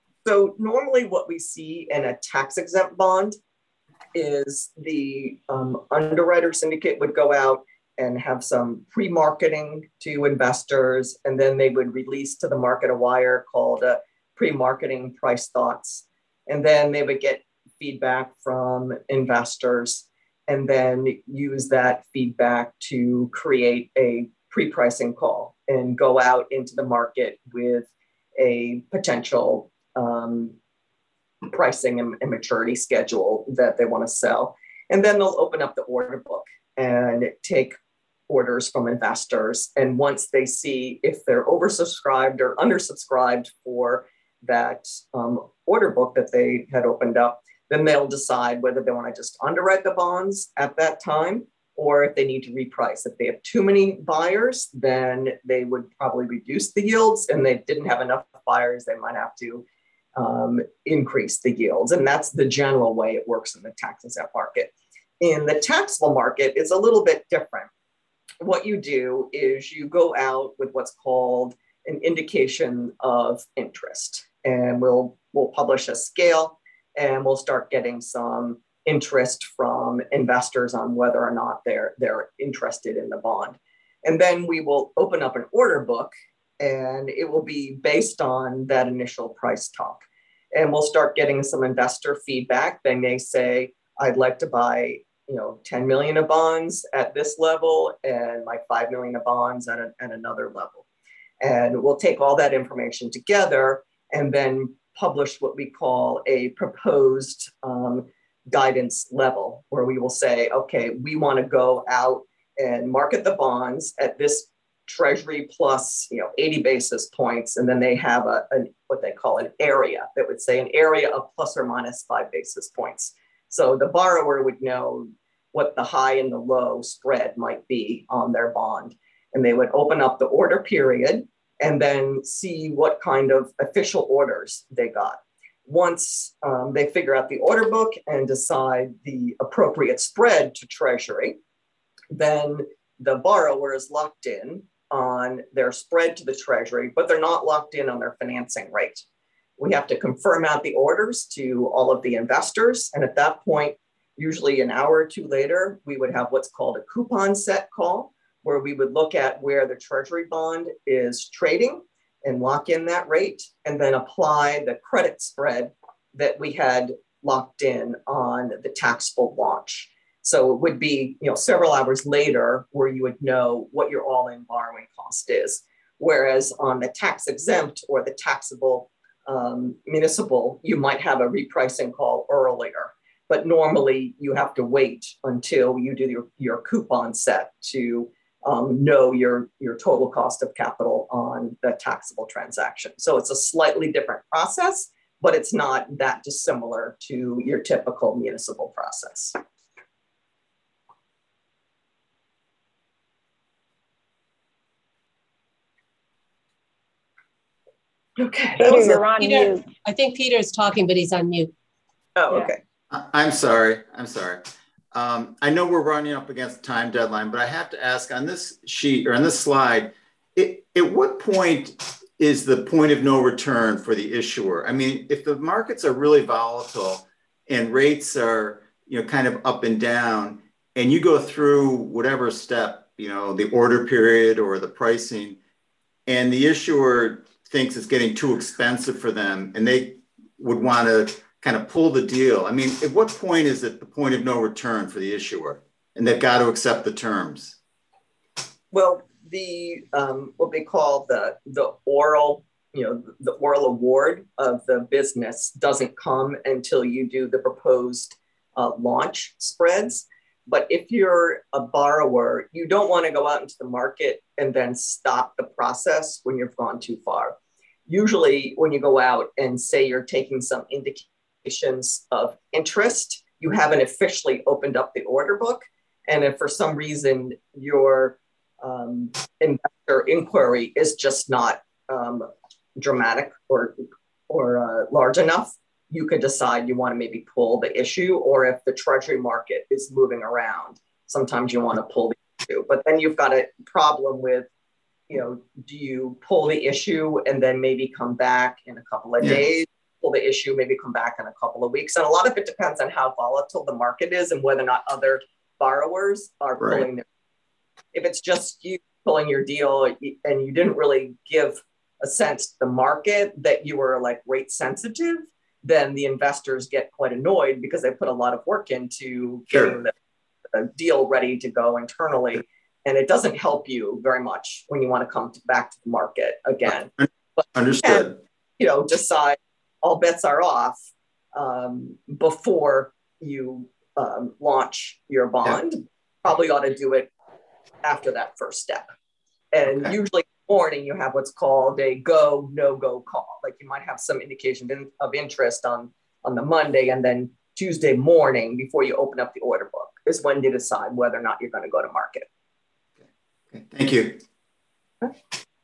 So normally what we see in a tax exempt bond is the um, underwriter syndicate would go out and have some pre-marketing to investors. And then they would release to the market a wire called a pre-marketing price thoughts. And then they would get feedback from investors and then use that feedback to create a pre-pricing call and go out into the market with a potential um, pricing and, and maturity schedule that they want to sell. And then they'll open up the order book and take orders from investors. And once they see if they're oversubscribed or undersubscribed for that um, order book that they had opened up, then they'll decide whether they want to just underwrite the bonds at that time or if they need to reprice. If they have too many buyers, then they would probably reduce the yields, and they didn't have enough buyers, they might have to um, increase the yields. And that's the general way it works in the tax-exempt market. In the taxable market, it's a little bit different. What you do is you go out with what's called an indication of interest, and we'll, we'll publish a scale, and we'll start getting some interest from investors on whether or not they're, they're interested in the bond. And then we will open up an order book, and it will be based on that initial price talk. And we'll start getting some investor feedback. They may say, I'd like to buy, you know, ten million of bonds at this level and like five million of bonds at, a, at another level. And we'll take all that information together and then publish what we call a proposed um, guidance level, where we will say, okay, we want to go out and market the bonds at this treasury plus, you know, eighty basis points. And then they have a, a what they call an area that would say an area of plus or minus five basis points. So the borrower would know what the high and the low spread might be on their bond. And they would open up the order period and then see what kind of official orders they got. Once um, they figure out the order book and decide the appropriate spread to treasury, then the borrower is locked in on their spread to the treasury, but they're not locked in on their financing rate. We have to confirm out the orders to all of the investors. And at that point, usually an hour or two later, we would have what's called a coupon set call, where we would look at where the treasury bond is trading and lock in that rate, and then apply the credit spread that we had locked in on the taxable launch. So it would be, you know, several hours later where you would know what your all-in borrowing cost is. Whereas on the tax exempt or the taxable um, municipal, you might have a repricing call earlier. But normally you have to wait until you do your, your coupon set to um, know your, your total cost of capital on the taxable transaction. So it's a slightly different process, but it's not that dissimilar to your typical municipal process. Okay. Peter, you're on Peter, mute. I think Peter's talking, but he's on mute. Oh, okay. I- I'm sorry. I'm sorry. Um, I know we're running up against the time deadline, but I have to ask on this sheet or on this slide, it, at what point is the point of no return for the issuer? I mean, if the markets are really volatile and rates are, you know, kind of up and down, and you go through whatever step, you know, the order period or the pricing, and the issuer thinks it's getting too expensive for them and they would want to kind of pull the deal. I mean, at what point is it the point of no return for the issuer and they've got to accept the terms? Well, the um, what they call the the oral, you know, the oral award of the business doesn't come until you do the proposed uh, launch spreads. But if you're a borrower, you don't want to go out into the market and then stop the process when you've gone too far. Usually when you go out and say you're taking some indications of interest, you haven't officially opened up the order book. And if for some reason your um, investor inquiry is just not um, dramatic or, or uh, large enough, you can decide you want to maybe pull the issue, or if the treasury market is moving around, sometimes you want to pull the issue. But then you've got a problem with, you know, do you pull the issue and then maybe come back in a couple of yeah. days, pull the issue, maybe come back in a couple of weeks. And a lot of it depends on how volatile the market is and whether or not other borrowers are right. pulling their. if it's just you pulling your deal and you didn't really give a sense to the market that you were like rate sensitive, then the investors get quite annoyed because they put a lot of work into Sure. getting the, the deal ready to go internally. And it doesn't help you very much when you want to come to, back to the market again. But Understood. you can, you know, decide all bets are off um, before you um, launch your bond. Yeah. Probably ought to do it after that first step. And okay. usually in the morning you have what's called a go, no-go call. Like you might have some indication of interest on, on the Monday, and then Tuesday morning before you open up the order book is when you decide whether or not you're going to go to market. Okay. Thank you. Okay.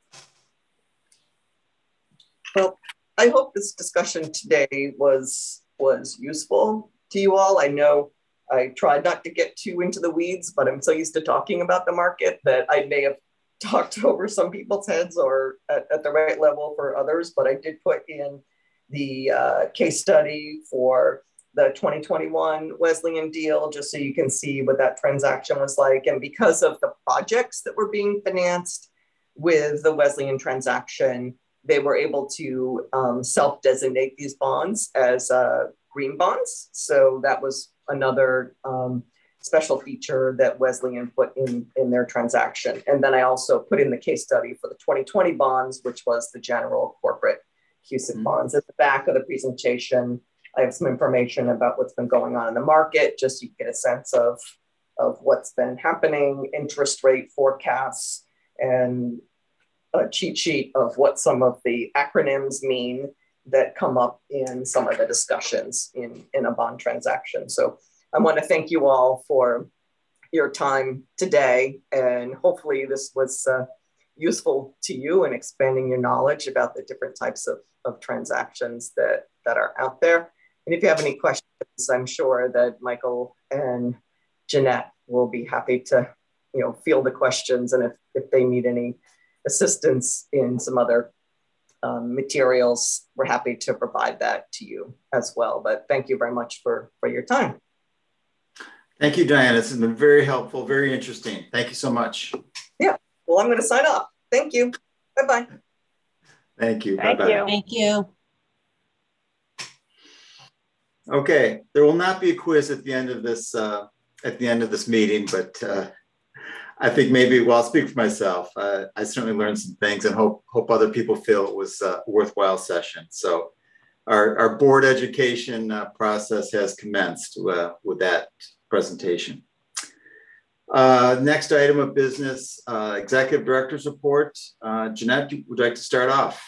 Well, I hope this discussion today was, was useful to you all. I know I tried not to get too into the weeds, but I'm so used to talking about the market that I may have talked over some people's heads or at, at the right level for others, but I did put in the uh, case study for the twenty twenty-one Wesleyan deal, just so you can see what that transaction was like. And because of the projects that were being financed with the Wesleyan transaction, they were able to um, self-designate these bonds as uh, green bonds. So that was another um, special feature that Wesleyan put in, in their transaction. And then I also put in the case study for the twenty twenty bonds, which was the general corporate C U S I C mm-hmm. bonds. At the back of the presentation, I have some information about what's been going on in the market, just so you get a sense of, of what's been happening, interest rate forecasts, and a cheat sheet of what some of the acronyms mean that come up in some of the discussions in, in a bond transaction. So I want to thank you all for your time today, and hopefully this was uh, useful to you in expanding your knowledge about the different types of, of transactions that, that are out there. And if you have any questions, I'm sure that Michael and Jeanette will be happy to, you know, field the questions, and if, if they need any assistance in some other um, materials, we're happy to provide that to you as well. But thank you very much for, for your time. Thank you, Diana. This has been very helpful, very interesting. Thank you so much. Yeah, well, I'm going to sign off. Thank you. Bye-bye. Thank you. Thank Bye-bye. you. Thank you. Okay, there will not be a quiz at the end of this uh, at the end of this meeting, but uh, I think maybe, well, I'll speak for myself. Uh, I certainly learned some things, and hope hope other people feel it was a worthwhile session. So our, our board education uh, process has commenced uh, with that presentation. Uh, next item of business, uh, Executive Director's Report. Uh, Jeanette, would you like to start off?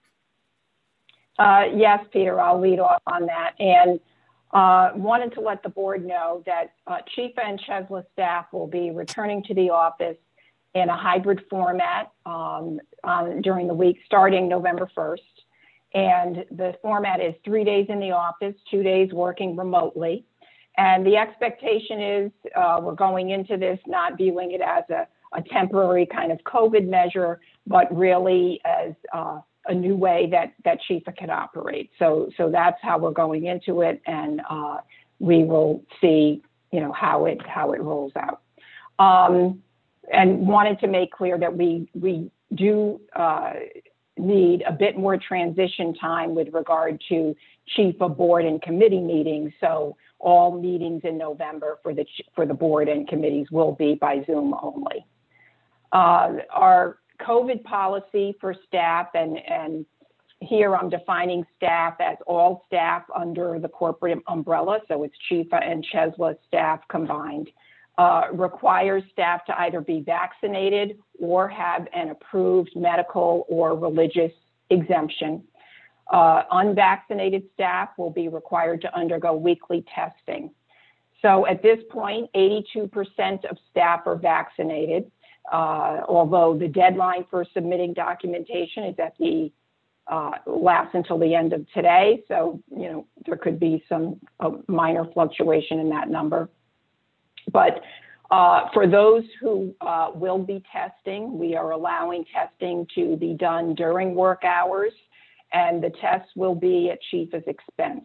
Uh, yes, Peter, I'll lead off on that. And uh, wanted to let the board know that uh, Chifa and Chesla staff will be returning to the office in a hybrid format um, um, during the week starting November first. And the format is three days in the office, two days working remotely. And the expectation is uh, we're going into this not viewing it as a, a temporary kind of COVID measure, but really as uh, a new way that that Chifa can operate. So so that's how we're going into it, and uh, we will see, you know, how it how it rolls out. Um, and wanted to make clear that we we do uh, need a bit more transition time with regard to Chifa board and committee meetings. So all meetings in November for the for the board and committees will be by Zoom only. Uh, our COVID policy for staff, and, and here I'm defining staff as all staff under the corporate umbrella, so it's Chifa and Chesla staff combined, uh, requires staff to either be vaccinated or have an approved medical or religious exemption. Uh, unvaccinated staff will be required to undergo weekly testing. So at this point, eighty-two percent of staff are vaccinated. Uh, although the deadline for submitting documentation is at the uh, lasts until the end of today. So, you know, there could be some uh, minor fluctuation in that number. But uh, for those who uh, will be testing, we are allowing testing to be done during work hours, and the tests will be at Chifa's expense.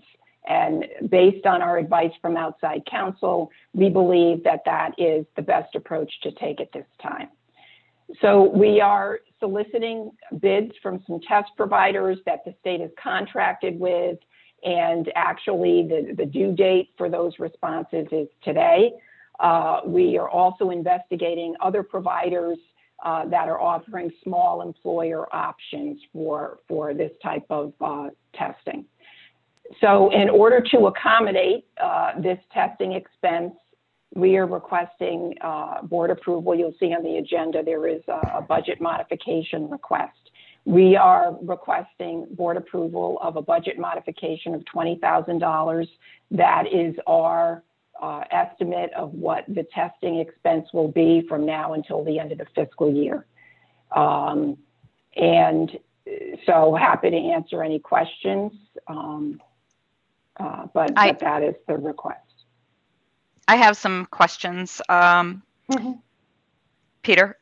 And based on our advice from outside counsel, we believe that that is the best approach to take at this time. So we are soliciting bids from some test providers that the state is contracted with, and actually the, the due date for those responses is today. Uh, we are also investigating other providers uh, that are offering small employer options for, for this type of uh, testing. So in order to accommodate uh, this testing expense, we are requesting uh, board approval. You'll see on the agenda there is a, a budget modification request. We are requesting board approval of a budget modification of twenty thousand dollars. That is our uh, estimate of what the testing expense will be from now until the end of the fiscal year. Um, and so happy to answer any questions, um, uh, but, I, but that is the request. I have some questions. Um, mm-hmm. Peter?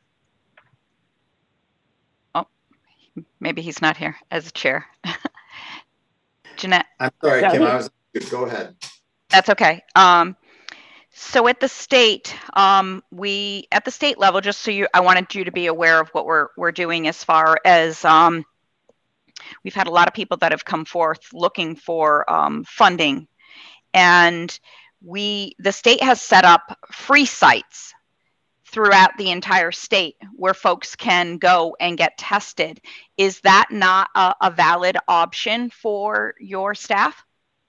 Oh, maybe he's not here as a chair. Jeanette? I'm sorry, yeah, Kim, he, I was, go ahead. That's okay. Um, so at the state, um, we, at the state level, just so you, I wanted you to be aware of what we're, we're doing as far as, um, we've had a lot of people that have come forth looking for um, funding, and we, the state has set up free sites throughout the entire state where folks can go and get tested. Is that not a, a valid option for your staff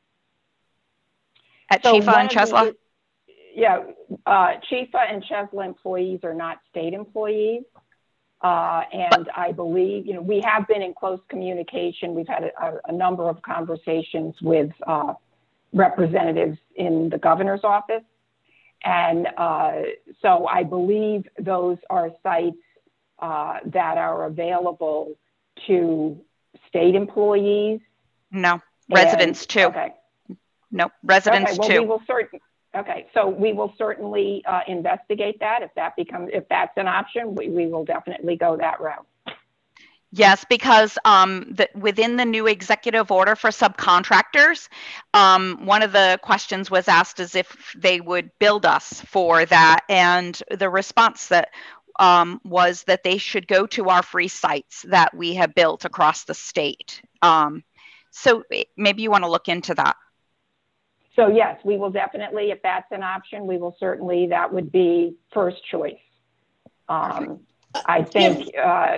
at so Chifa and Chesla? The, yeah, uh, Chifa and Chesla employees are not state employees. Uh, and but, I believe, you know, we have been in close communication. We've had a, a number of conversations with uh, representatives in the governor's office. And uh, so I believe those are sites uh, that are available to state employees. No, residents and, too. Okay. No, residents okay, well, too. We will certain, okay, so we will certainly uh, investigate that. If that becomes, if that's an option, we, we will definitely go that route. Yes, because um, the, within the new executive order for subcontractors, um, one of the questions was asked as if they would build us for that. And the response that um, was that they should go to our free sites that we have built across the state. Um, so maybe you want to look into that. So yes, we will definitely, if that's an option, we will certainly, that would be first choice. Um, I think, uh,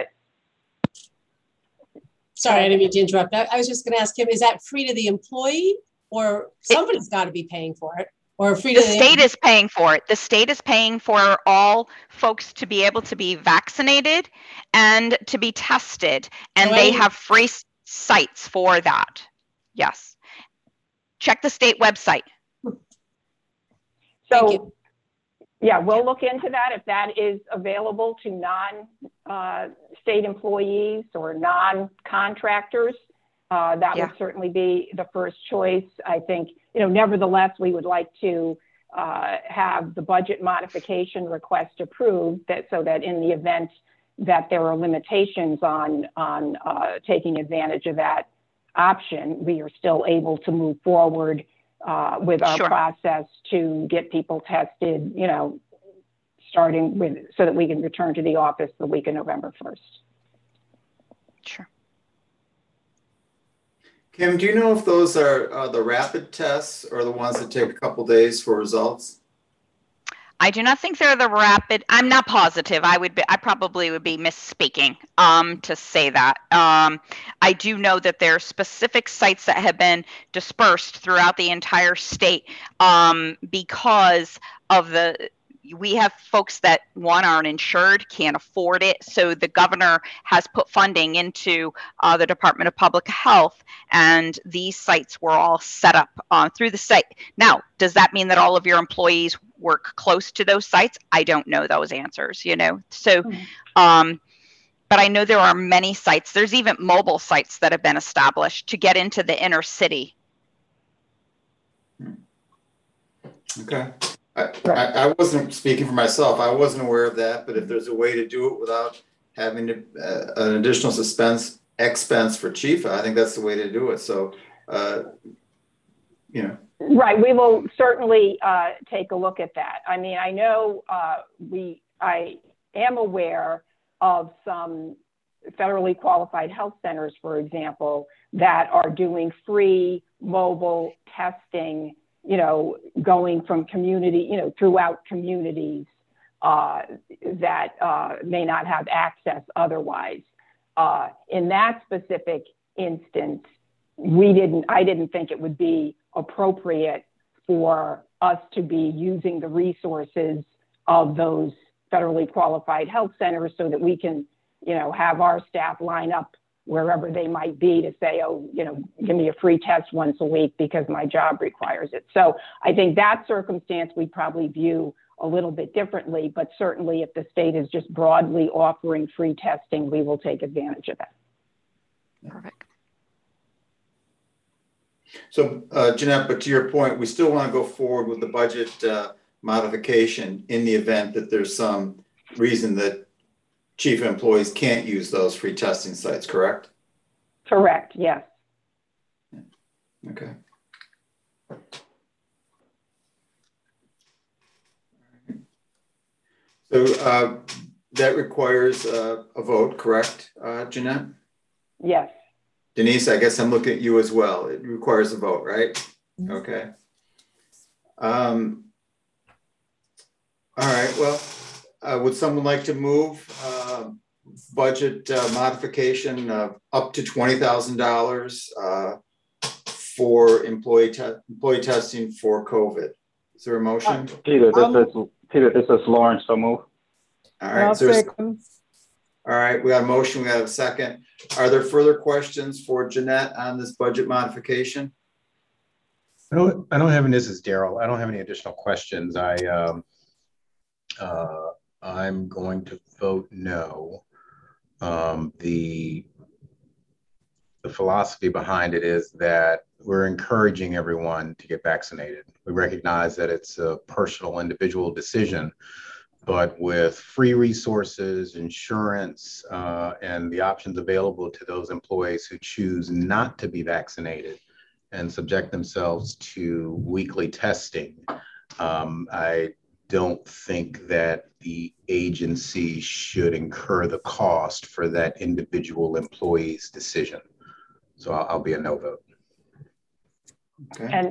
Sorry, I didn't mean to interrupt. I, I was just going to ask him, is that free to the employee, or somebody's got to be paying for it, or free the to the state is paying for it. The state is paying for all folks to be able to be vaccinated and to be tested, and Oh, they I- have free s- sites for that. Yes. Check the state website. So, yeah, we'll look into that. If that is available to non-state uh, employees or non-contractors, uh, that Yeah. would certainly be the first choice. I think, you know, nevertheless, we would like to uh, have the budget modification request approved, that so that in the event that there are limitations on, on uh, taking advantage of that option, we are still able to move forward uh, with our Sure. process to get people tested, you know, starting with, so that we can return to the office the week of November first. Sure. Kim, do you know if those are uh, the rapid tests or the ones that take a couple days for results? I do not think they're the rapid. I'm not positive. I would be, I probably would be misspeaking um, to say that. Um, I do know that there are specific sites that have been dispersed throughout the entire state um, because of the, we have folks that, one, aren't insured, can't afford it. So the governor has put funding into uh, the Department of Public Health, and these sites were all set up uh, through the site. Now, does that mean that all of your employees work close to those sites? I don't know those answers, you know. So, um, but I know there are many sites. There's even mobile sites that have been established to get into the inner city. Okay. I, I, I wasn't speaking for myself. I wasn't aware of that, but if there's a way to do it without having to, uh, an additional suspense expense for Chifa, I think that's the way to do it. So uh, you know. Right, we will certainly uh, take a look at that. I mean, I know uh, we, I am aware of some federally qualified health centers, for example, that are doing free mobile testing, you know, going from community, you know, throughout communities uh, that uh, may not have access otherwise. Uh, in that specific instance, we didn't, I didn't think it would be appropriate for us to be using the resources of those federally qualified health centers so that we can, you know, have our staff line up wherever they might be to say, oh, you know, give me a free test once a week because my job requires it. So I think that circumstance we probably view a little bit differently, but certainly if the state is just broadly offering free testing, we will take advantage of that. Perfect. So, uh, Jeanette, but to your point, we still want to go forward with the budget uh, modification in the event that there's some reason that chief employees can't use those free testing sites, correct? Correct, yes. Okay. So uh, that requires uh, a vote, correct, uh, Jeanette? Yes. Denise, I guess I'm looking at you as well. It requires a vote, right? Mm-hmm. Okay. Um, all right, well, uh, would someone like to move uh, budget uh, modification uh, up to twenty thousand dollars uh, for employee, te employee testing for COVID? Is there a motion? Peter, this um, is Peter, this is Lawrence, so move. All right, so all right, we got a motion, we got a second. Are there further questions for Jeanette on this budget modification? I don't, I don't have any, this is Daryl. I don't have any additional questions. I, um, uh, I'm going to vote no. Um, the, the philosophy behind it is that we're encouraging everyone to get vaccinated. We recognize that it's a personal, individual decision, but with free resources, insurance, uh, and the options available to those employees who choose not to be vaccinated and subject themselves to weekly testing, um, I don't think that the agency should incur the cost for that individual employee's decision. So I'll, I'll be a no vote. Okay. And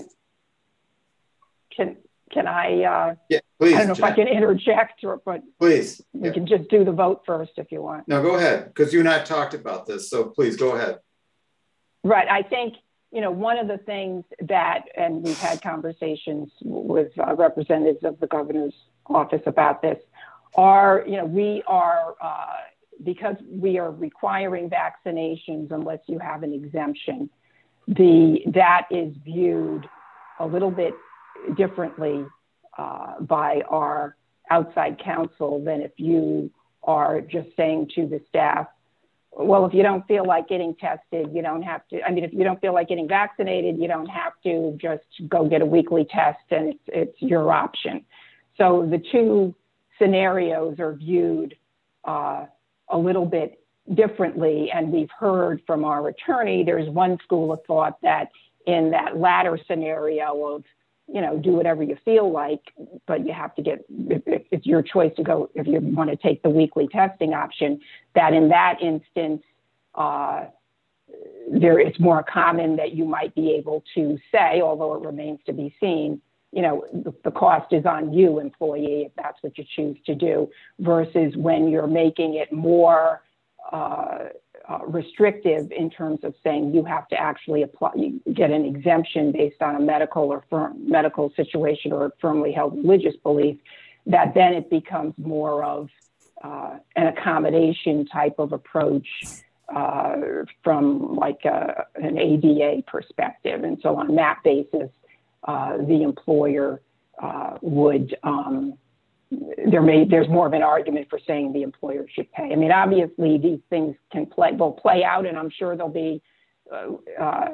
can can I? Uh, yeah, please. I don't know Jeanette. if I can interject, or but please. We yeah. can just do the vote first if you want. No, go ahead, because you and I talked about this. So please go ahead. Right. I think you know one of the things that, and we've had conversations with uh, representatives of the governor's office about this, are you know we are uh, because we are requiring vaccinations unless you have an exemption. The that is viewed a little bit differently uh, by our outside counsel than if you are just saying to the staff, well, if you don't feel like getting tested, you don't have to, I mean, if you don't feel like getting vaccinated, you don't have to just go get a weekly test and it's, it's your option. So the two scenarios are viewed uh, a little bit differently, and we've heard from our attorney, there's one school of thought that in that latter scenario of, you know, do whatever you feel like, but you have to get, if it's your choice to go, if you want to take the weekly testing option, that in that instance, uh, there it's more common that you might be able to say, although it remains to be seen, you know, the, the cost is on you, employee, if that's what you choose to do, versus when you're making it more uh, uh, restrictive in terms of saying you have to actually apply, you get an exemption based on a medical or firm, medical situation or a firmly held religious belief, that then it becomes more of uh, an accommodation type of approach uh, from like a, an A D A perspective. And so on that basis, uh, the employer uh, would, um, there may, there's more of an argument for saying the employer should pay. I mean, obviously these things can play, will play out, and I'm sure there'll be uh, uh,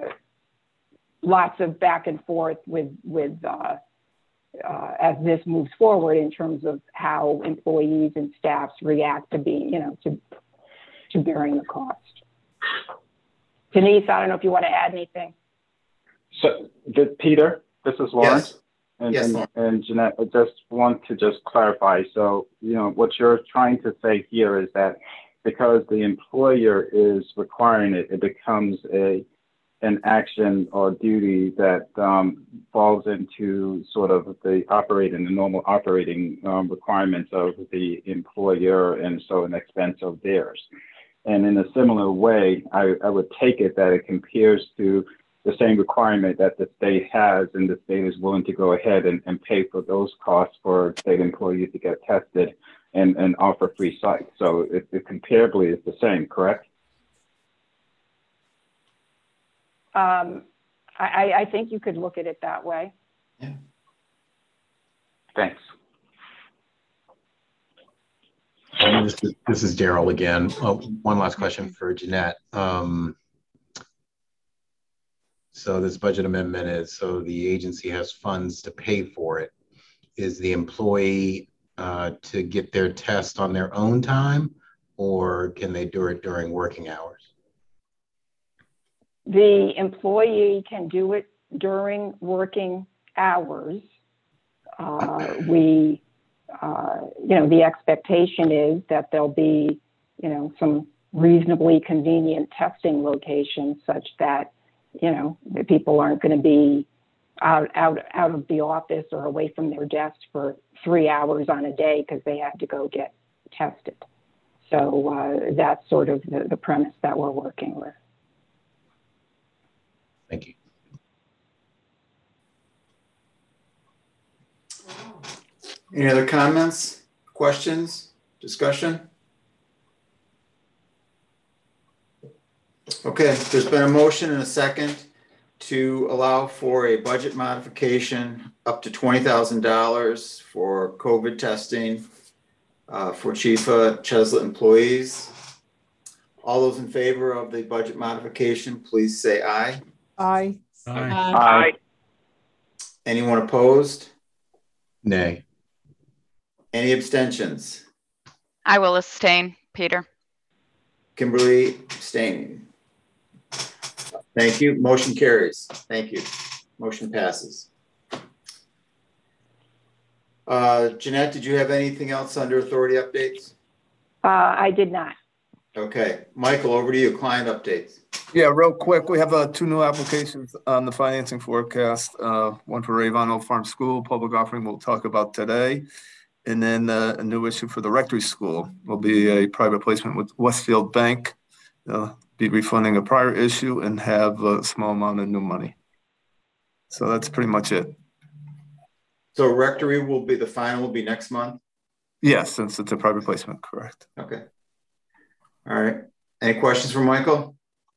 lots of back and forth with, with uh, uh, as this moves forward in terms of how employees and staffs react to being, you know, to, to bearing the cost. Denise, I don't know if you want to add anything. So, did Peter, this is Lawrence. Yes. And, Yes, and, Lawrence. and Jeanette, I just want to just clarify. So, you know, what you're trying to say here is that because the employer is requiring it, it becomes a an action or duty that um, falls into sort of the operating, the normal operating um, requirements of the employer, and so an expense of theirs. And in a similar way, I, I would take it that it compares to the same requirement that the state has, and the state is willing to go ahead and, and pay for those costs for state employees to get tested and, and offer free sites. So it, it comparably is the same, correct? Um, I, I think you could look at it that way. Yeah. Thanks. Um, this is, this is Daryl again. Oh, one last question for Jeanette. Um, so this budget amendment is, so the agency has funds to pay for it. Is the employee uh, to get their test on their own time, or can they do it during working hours? The employee can do it during working hours. Uh, we, uh, you know, the expectation is that there'll be, you know, some reasonably convenient testing locations such that, you know, the people aren't going to be out, out, out of the office or away from their desks for three hours on a day because they had to go get tested. So uh, that's sort of the, the premise that we're working with. Thank you. Any other comments, questions, discussion? Okay, there's been a motion and a second to allow for a budget modification up to twenty thousand dollars for COVID testing uh, for Chifa Cheslett employees. All those in favor of the budget modification, please say aye. Aye. Aye. Aye. Anyone opposed? Nay. Any abstentions? I will abstain, Peter. Kimberly abstaining. Thank you. Motion carries. Thank you. Motion passes. Uh, Jeanette, did you have anything else under authority updates? Uh, I did not. Okay. Michael, over to you. Client updates. Yeah, real quick, we have uh, two new applications on the financing forecast. Uh, one for Avon Old Farm School, public offering we'll talk about today. And then uh, a new issue for the Rectory School will be a private placement with Westfield Bank. They'll be refunding a prior issue and have a small amount of new money. So that's pretty much it. So Rectory will be, the final will be next month? Yes, since it's a private placement, correct. Okay. All right. Any questions for Michael?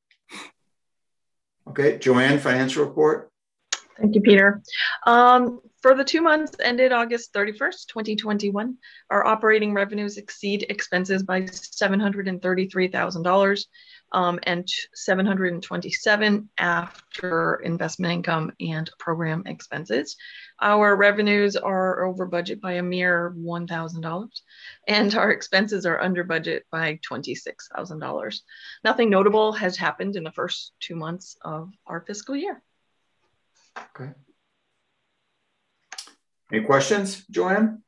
Okay, Joanne, financial report. Thank you, Peter. Um, for the two months ended August thirty-first, twenty twenty-one, our operating revenues exceed expenses by seven hundred thirty-three thousand dollars um, and seven hundred twenty-seven after investment income and program expenses. Our revenues are over budget by a mere one thousand dollars, and our expenses are under budget by twenty-six thousand dollars. Nothing notable has happened in the first two months of our fiscal year. Okay. Any questions, Joanne?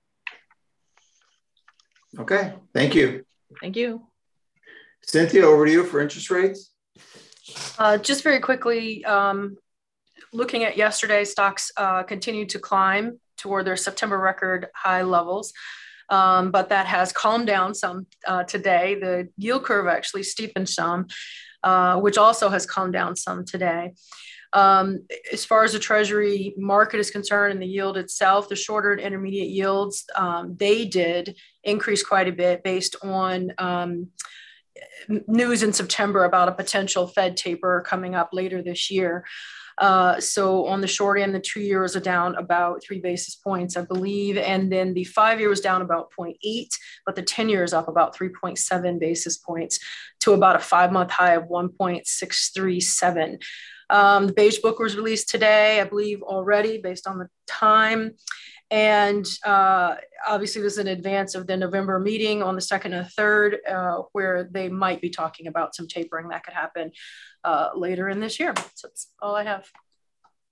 Okay, thank you. Thank you. Cynthia, over to you for interest rates. Uh, just very quickly, um, looking at yesterday, stocks uh, continued to climb toward their September record high levels, um, but that has calmed down some uh, today. The yield curve actually steepened some, uh, which also has calmed down some today. Um, as far as the Treasury market is concerned and the yield itself, the shorter and intermediate yields, um, they did increase quite a bit based on um, news in September about a potential Fed taper coming up later this year. Uh, so on the short end, the two years are down about three basis points, I believe. And then the five year was down about zero point eight, but the ten year is up about three point seven basis points to about a five month high of one point six three seven. Um, the beige book was released today, I believe already based on the time. And uh, obviously this is in advance of the November meeting on the second and third, uh, where they might be talking about some tapering that could happen uh, later in this year. So that's all I have.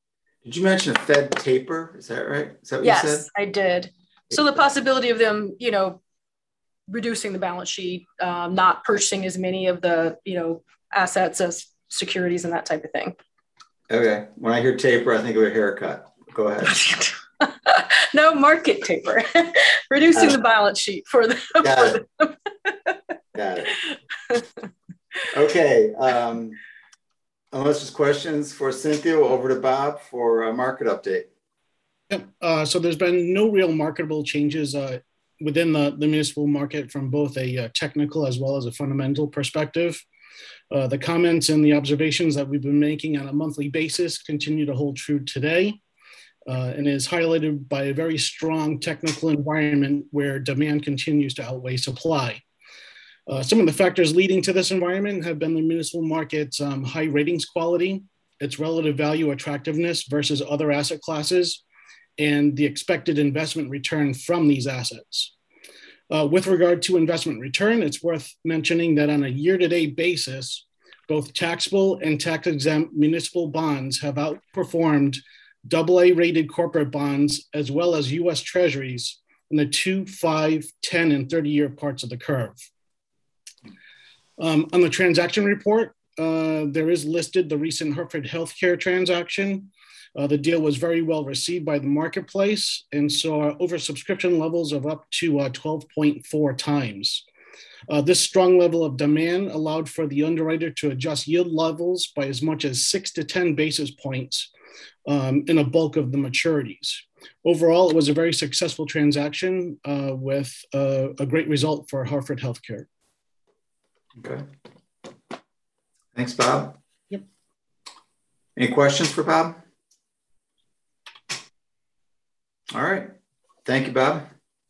Did you mention a Fed taper? Is that right? Is that what yes, you said? I did. So the possibility of them, you know, reducing the balance sheet, um, not purchasing as many of the, you know, assets as securities and that type of thing. Okay. When I hear taper, I think of a haircut. Go ahead. No, market taper. Reducing uh, the balance sheet for the. Got for it. The got it. Okay. Um, unless there's questions for Cynthia, we'll over to Bob for a market update. Yep. Uh, so there's been no real marketable changes uh, within the, the municipal market from both a uh, technical as well as a fundamental perspective. Uh, the comments and the observations that we've been making on a monthly basis continue to hold true today, uh, and is highlighted by a very strong technical environment where demand continues to outweigh supply. Uh, some of the factors leading to this environment have been the municipal market's um, high ratings quality, its relative value attractiveness versus other asset classes, and the expected investment return from these assets. Uh, with regard to investment return, it's worth mentioning that on a year-to-date basis, both taxable and tax-exempt municipal bonds have outperformed double A rated corporate bonds as well as U S Treasuries in the two, five, ten, and thirty-year parts of the curve. Um, on the transaction report, uh, there is listed the recent Hartford Healthcare transaction. Uh, the deal was very well received by the marketplace and saw oversubscription levels of up to uh, twelve point four times. Uh, this strong level of demand allowed for the underwriter to adjust yield levels by as much as six to ten basis points um, in a bulk of the maturities. Overall, it was a very successful transaction uh, with uh, a great result for Hartford Healthcare. Okay. Thanks, Bob. Yep. Any questions for Bob? All right. Thank you, Bob.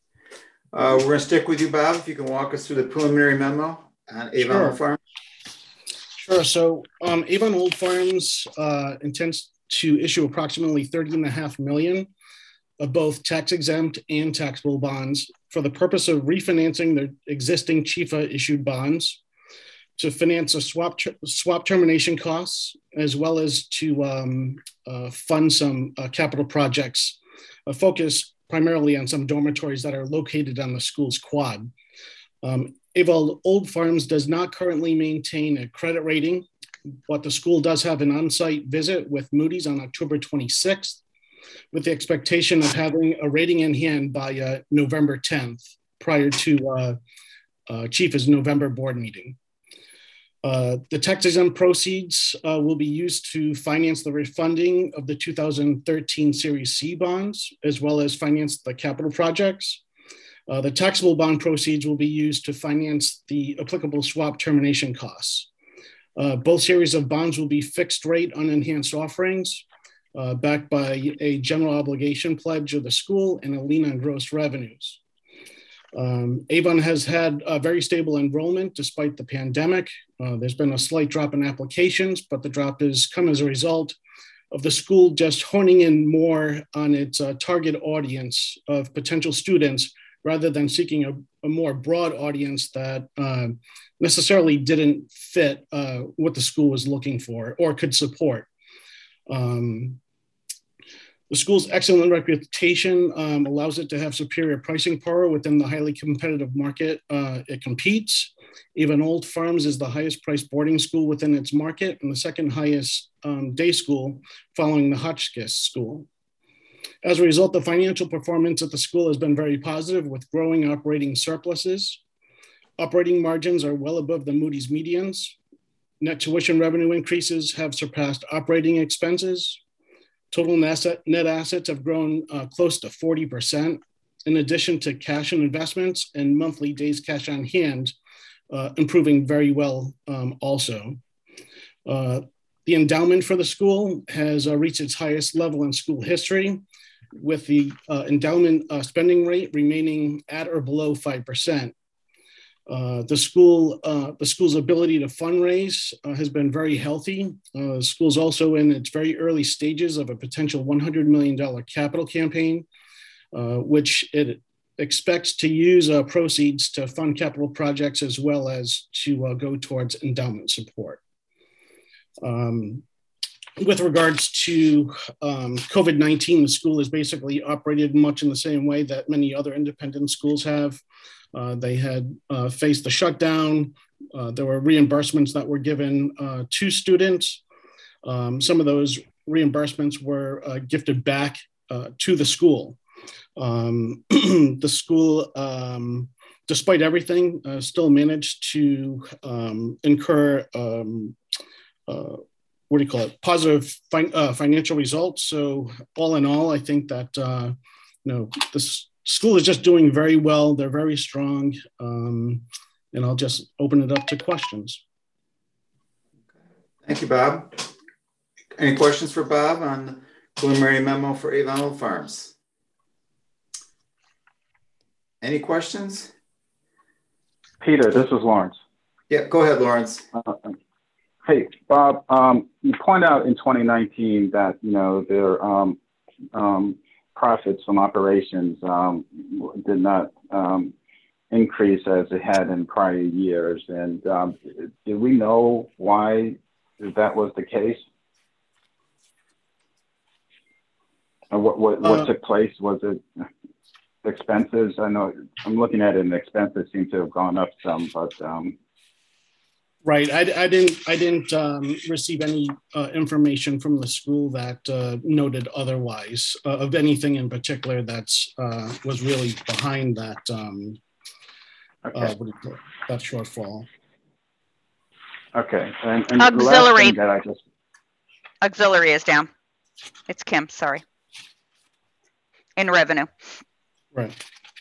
Uh, we're going to stick with you, Bob, if you can walk us through the preliminary memo on Avon Sure. Old Farms. Sure. So um, Avon Old Farms uh, intends to issue approximately thirty and a half million of both tax exempt and taxable bonds for the purpose of refinancing their existing Chifa issued bonds, to finance a swap ter- swap termination costs, as well as to um, uh, fund some uh, capital projects uh, focused primarily on some dormitories that are located on the school's quad. Um, Avon Old Farms does not currently maintain a credit rating, but the school does have an on-site visit with Moody's on October twenty-sixth, with the expectation of having a rating in hand by uh, November tenth, prior to uh, uh, Chifa's November board meeting. Uh, the tax-exempt proceeds uh, will be used to finance the refunding of the two thousand thirteen Series C bonds, as well as finance the capital projects. Uh, the taxable bond proceeds will be used to finance the applicable swap termination costs. Uh, both series of bonds will be fixed rate unenhanced offerings, uh, backed by a general obligation pledge of the school and a lien on gross revenues. Um, Avon has had a very stable enrollment despite the pandemic. Uh, there's been a slight drop in applications, but the drop has come as a result of the school just honing in more on its uh, target audience of potential students rather than seeking a, a more broad audience that uh, necessarily didn't fit uh, what the school was looking for or could support. Um, The school's excellent reputation um, allows it to have superior pricing power within the highly competitive market uh, it competes. Avon Old Farms is the highest priced boarding school within its market and the second highest um, day school following the Hotchkiss School. As a result, the financial performance at the school has been very positive with growing operating surpluses. Operating margins are well above the Moody's medians. Net tuition revenue increases have surpassed operating expenses. Total net assets have grown uh, close to forty percent, in addition to cash and investments and monthly days cash on hand, uh, improving very well um, also. Uh, the endowment for the school has uh, reached its highest level in school history, with the uh, endowment uh, spending rate remaining at or below five percent. Uh, the school, uh, the school's ability to fundraise uh, has been very healthy. Uh, the school's also in its very early stages of a potential one hundred million dollars capital campaign, uh, which it expects to use uh, proceeds to fund capital projects as well as to uh, go towards endowment support. Um, with regards to um, COVID nineteen, the school is basically operated much in the same way that many other independent schools have. Uh, they had uh, faced the shutdown. Uh, there were reimbursements that were given uh, to students. Um, some of those reimbursements were uh, gifted back uh, to the school. Um, the school, um, despite everything, uh, still managed to um, incur, um, uh, what do you call it, positive fin uh, financial results. So all in all, I think that, uh, you know, this school is just doing very well. They're very strong. Um, and I'll just open it up to questions. Thank you, Bob. Any questions for Bob on the preliminary memo for Avon Old Farms? Any questions? Peter, this is Lawrence. Yeah, go ahead, Lawrence. Uh, hey, Bob, um, you point out in twenty nineteen that, you know, their um, um, profits from operations um, did not um, increase as it had in prior years. And um, do we know why that was the case? Or what, what, what uh, took place? Was it expenses? I know I'm looking at it and expenses seem to have gone up some, but. Um... Right, I, I didn't, I didn't um, receive any uh, information from the school that uh, noted otherwise uh, of anything in particular that's uh, was really behind that, um, okay. uh, what do you call it, that shortfall. Okay, and, and auxiliary, that I just... auxiliary is down. It's Kim, sorry. In revenue. Right.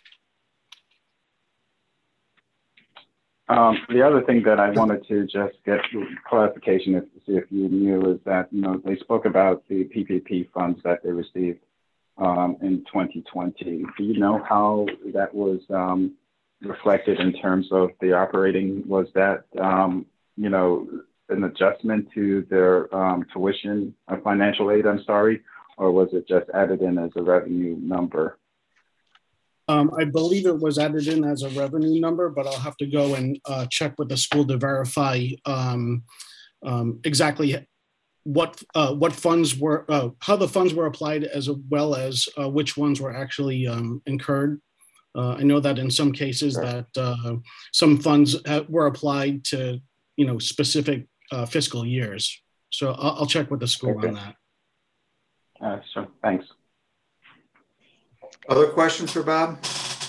Um, the other thing that I wanted to just get clarification is to see if you knew is that, you know, they spoke about the P P P funds that they received um, in twenty twenty. Do you know how that was um, reflected in terms of the operating? Was that, um, you know, an adjustment to their um, tuition, uh, financial aid, I'm sorry, or was it just added in as a revenue number? Um, I believe it was added in as a revenue number, but I'll have to go and uh, check with the school to verify um, um, exactly what uh, what funds were, uh, how the funds were applied, as well as uh, which ones were actually um, incurred. Uh, I know that in some cases sure. that uh, some funds were applied to, you know, specific uh, fiscal years. So I'll, I'll check with the school okay. on that. Uh, sure, thanks. Other questions for Bob?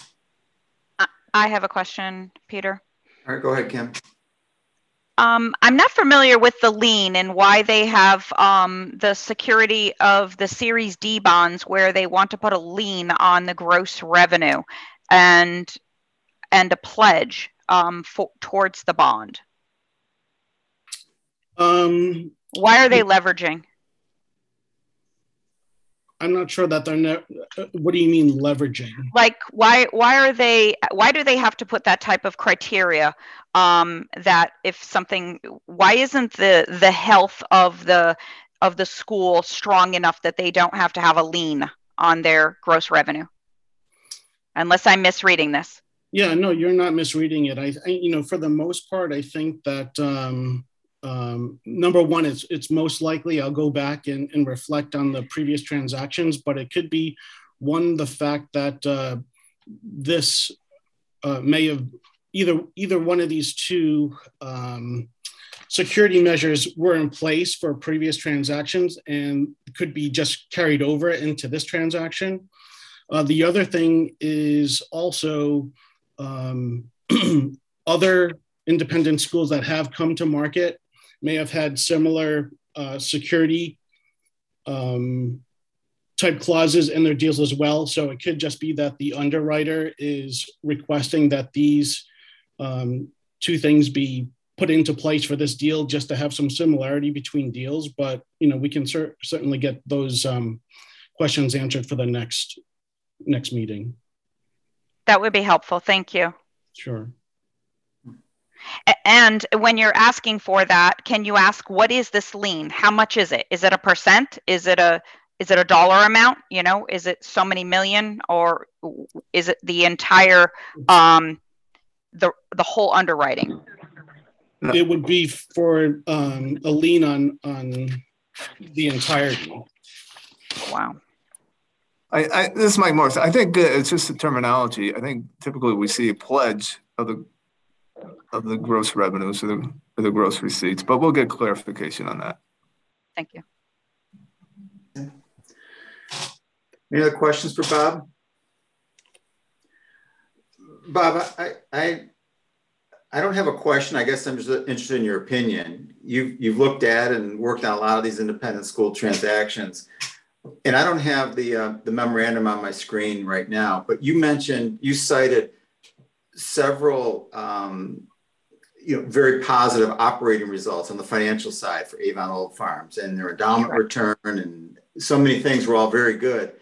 I have a question, Peter. All right, go ahead, Kim. Um, I'm not familiar with the lien and why they have um, the security of the Series D bonds where they want to put a lien on the gross revenue and and a pledge um, for, towards the bond. Um, why are they leveraging? I'm not sure that they're, ne what do you mean leveraging? Like, why, why are they, why do they have to put that type of criteria um, that if something, why isn't the, the health of the, of the school strong enough that they don't have to have a lien on their gross revenue? Unless I'm misreading this. Yeah, no, you're not misreading it. I, I you know, for the most part, I think that, um, Um, number one, it's, it's most likely I'll go back and, and reflect on the previous transactions, but it could be one, the fact that uh, this uh, may have either, either one of these two um, security measures were in place for previous transactions and could be just carried over into this transaction. Uh, the other thing is also um, other independent schools that have come to market may have had similar uh, security um, type clauses in their deals as well. So it could just be that the underwriter is requesting that these um, two things be put into place for this deal just to have some similarity between deals. But, you know, we can cer certainly get those um, questions answered for the next, next meeting. That would be helpful. Thank you. Sure. And when you're asking for that, can you ask, what is this lien? How much is it? Is it a percent? Is it a, is it a dollar amount? You know, is it so many million, or is it the entire, um, the, the whole underwriting? It would be for um, a lien on, on the entirety. Wow. I, I this is Mike Morris. I think uh, it's just the terminology. I think typically we see a pledge of the of the gross revenues or the, or the gross receipts, but we'll get clarification on that. Thank you. Any other questions for Bob? Bob, I, I, I don't have a question. I guess I'm just interested in your opinion. You've, you've looked at and worked on a lot of these independent school transactions. And I don't have the, uh, the memorandum on my screen right now, but you mentioned, you cited several um, you know, very positive operating results on the financial side for Avon Old Farms, and their endowment Sure. return, and so many things were all very good.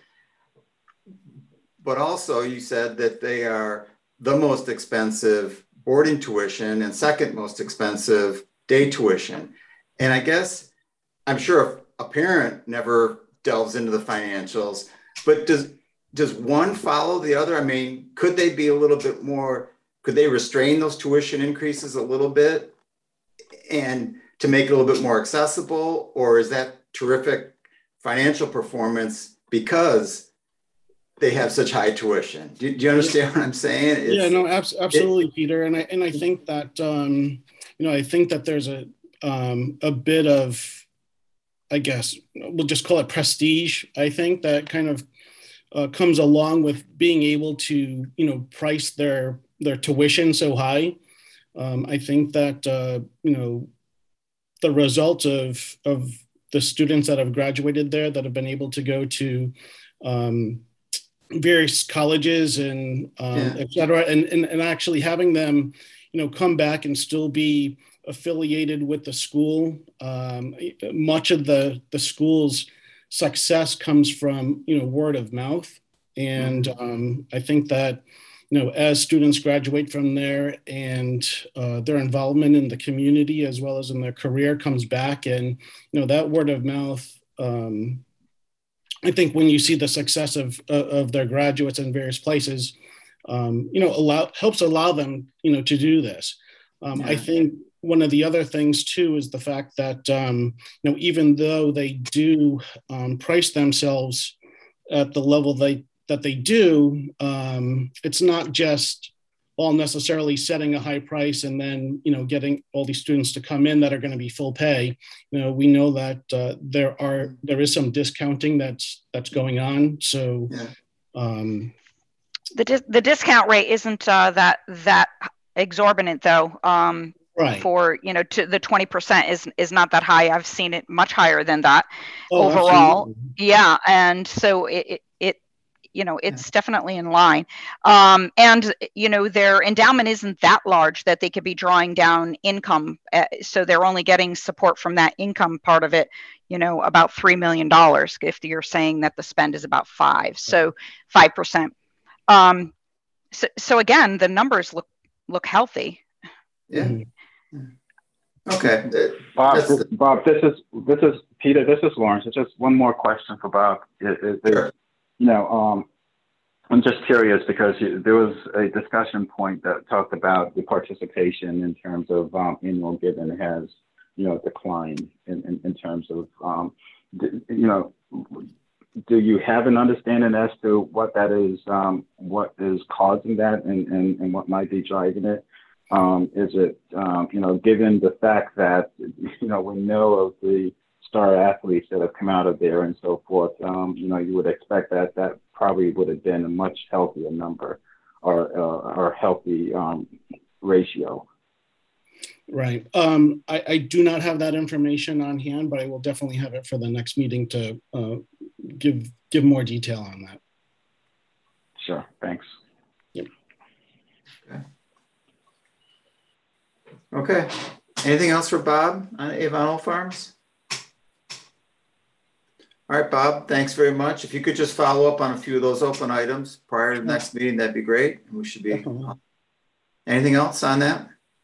But also you said that they are the most expensive boarding tuition and second most expensive day tuition. And I guess, I'm sure a parent never delves into the financials, but does, does one follow the other? I mean, could they be a little bit more, could they restrain those tuition increases a little bit and to make it a little bit more accessible? Or is that terrific financial performance because they have such high tuition? Do, do you understand what I'm saying? It's, yeah, no, abs- absolutely, it, Peter. And I and I think that um, you know, I think that there's a um, a bit of, I guess we'll just call it prestige. I think that kind of uh, comes along with being able to, you know, price their their tuition so high. Um, I think that uh, you know, the results of of the students that have graduated there, that have been able to go to um, various colleges and um, Yeah. et cetera, and, and and actually having them, you know, come back and still be affiliated with the school. Um, much of the the school's success comes from, you know, word of mouth, and Mm-hmm. um, I think that, you know, as students graduate from there and uh, their involvement in the community as well as in their career comes back, and, you know, that word of mouth. Um, I think when you see the success of of their graduates in various places, um, you know, allow helps allow them, you know, to do this. Um, Yeah. I think one of the other things too is the fact that um, you know, even though they do um, price themselves at the level they that they do, um, it's not just all necessarily setting a high price and then, you know, getting all these students to come in that are going to be full pay. You know, we know that uh, there are there is some discounting that's that's going on. So Yeah. um, the dis- the discount rate isn't uh, that that exorbitant though. Um, right. For, you know, to the twenty percent is is not that high. I've seen it much higher than that Oh, overall. absolutely. Yeah, and so it, it it you know, it's definitely in line. Um, and, you know, their endowment isn't that large that they could be drawing down income. Uh, so they're only getting support from that income part of it, you know, about three million dollars if you're saying that the spend is about five. So five percent. Um, so, so again, the numbers look, look healthy. Yeah. Mm-hmm. Okay. Bob, That's this, the- Bob, this is this is Peter. This is Lawrence. It's just one more question for Bob. It, it, it, Sure. You know, um, I'm just curious because you, there was a discussion point that talked about the participation in terms of um, annual giving has, you know, declined in, in, in terms of, um, d- you know, do you have an understanding as to what that is, um, what is causing that, and, and, and what might be driving it? Um, is it, um, you know, given the fact that, you know, we know of the star athletes that have come out of there and so forth, um, you know, you would expect that that probably would have been a much healthier number or, uh, or healthy um, ratio. Right. Um, I, I do not have that information on hand, but I will definitely have it for the next meeting to uh, give give more detail on that. Sure. Thanks. Yep. Okay. Okay. Anything else for Bob on Avon Old Farms? All right, Bob, thanks very much. If you could just follow up on a few of those open items prior to the next meeting, that'd be great. And we should be. Definitely. Anything else on that?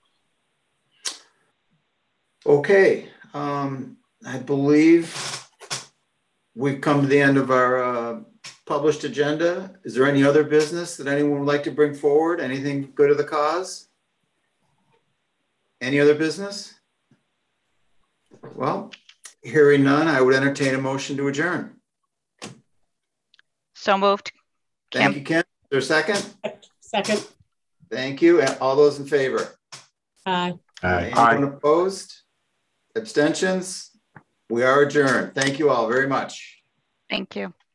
Okay. Um, I believe we've come to the end of our uh, published agenda. Is there any other business that anyone would like to bring forward? Anything good of the cause? Any other business? Well, Hearing none, I would entertain a motion to adjourn. So moved. Thank Kim. you, Kim. Is there a second? Second. Thank you. And all those in favor? Aye. Aye. Anyone opposed? Abstentions? We are adjourned. Thank you all very much. Thank you.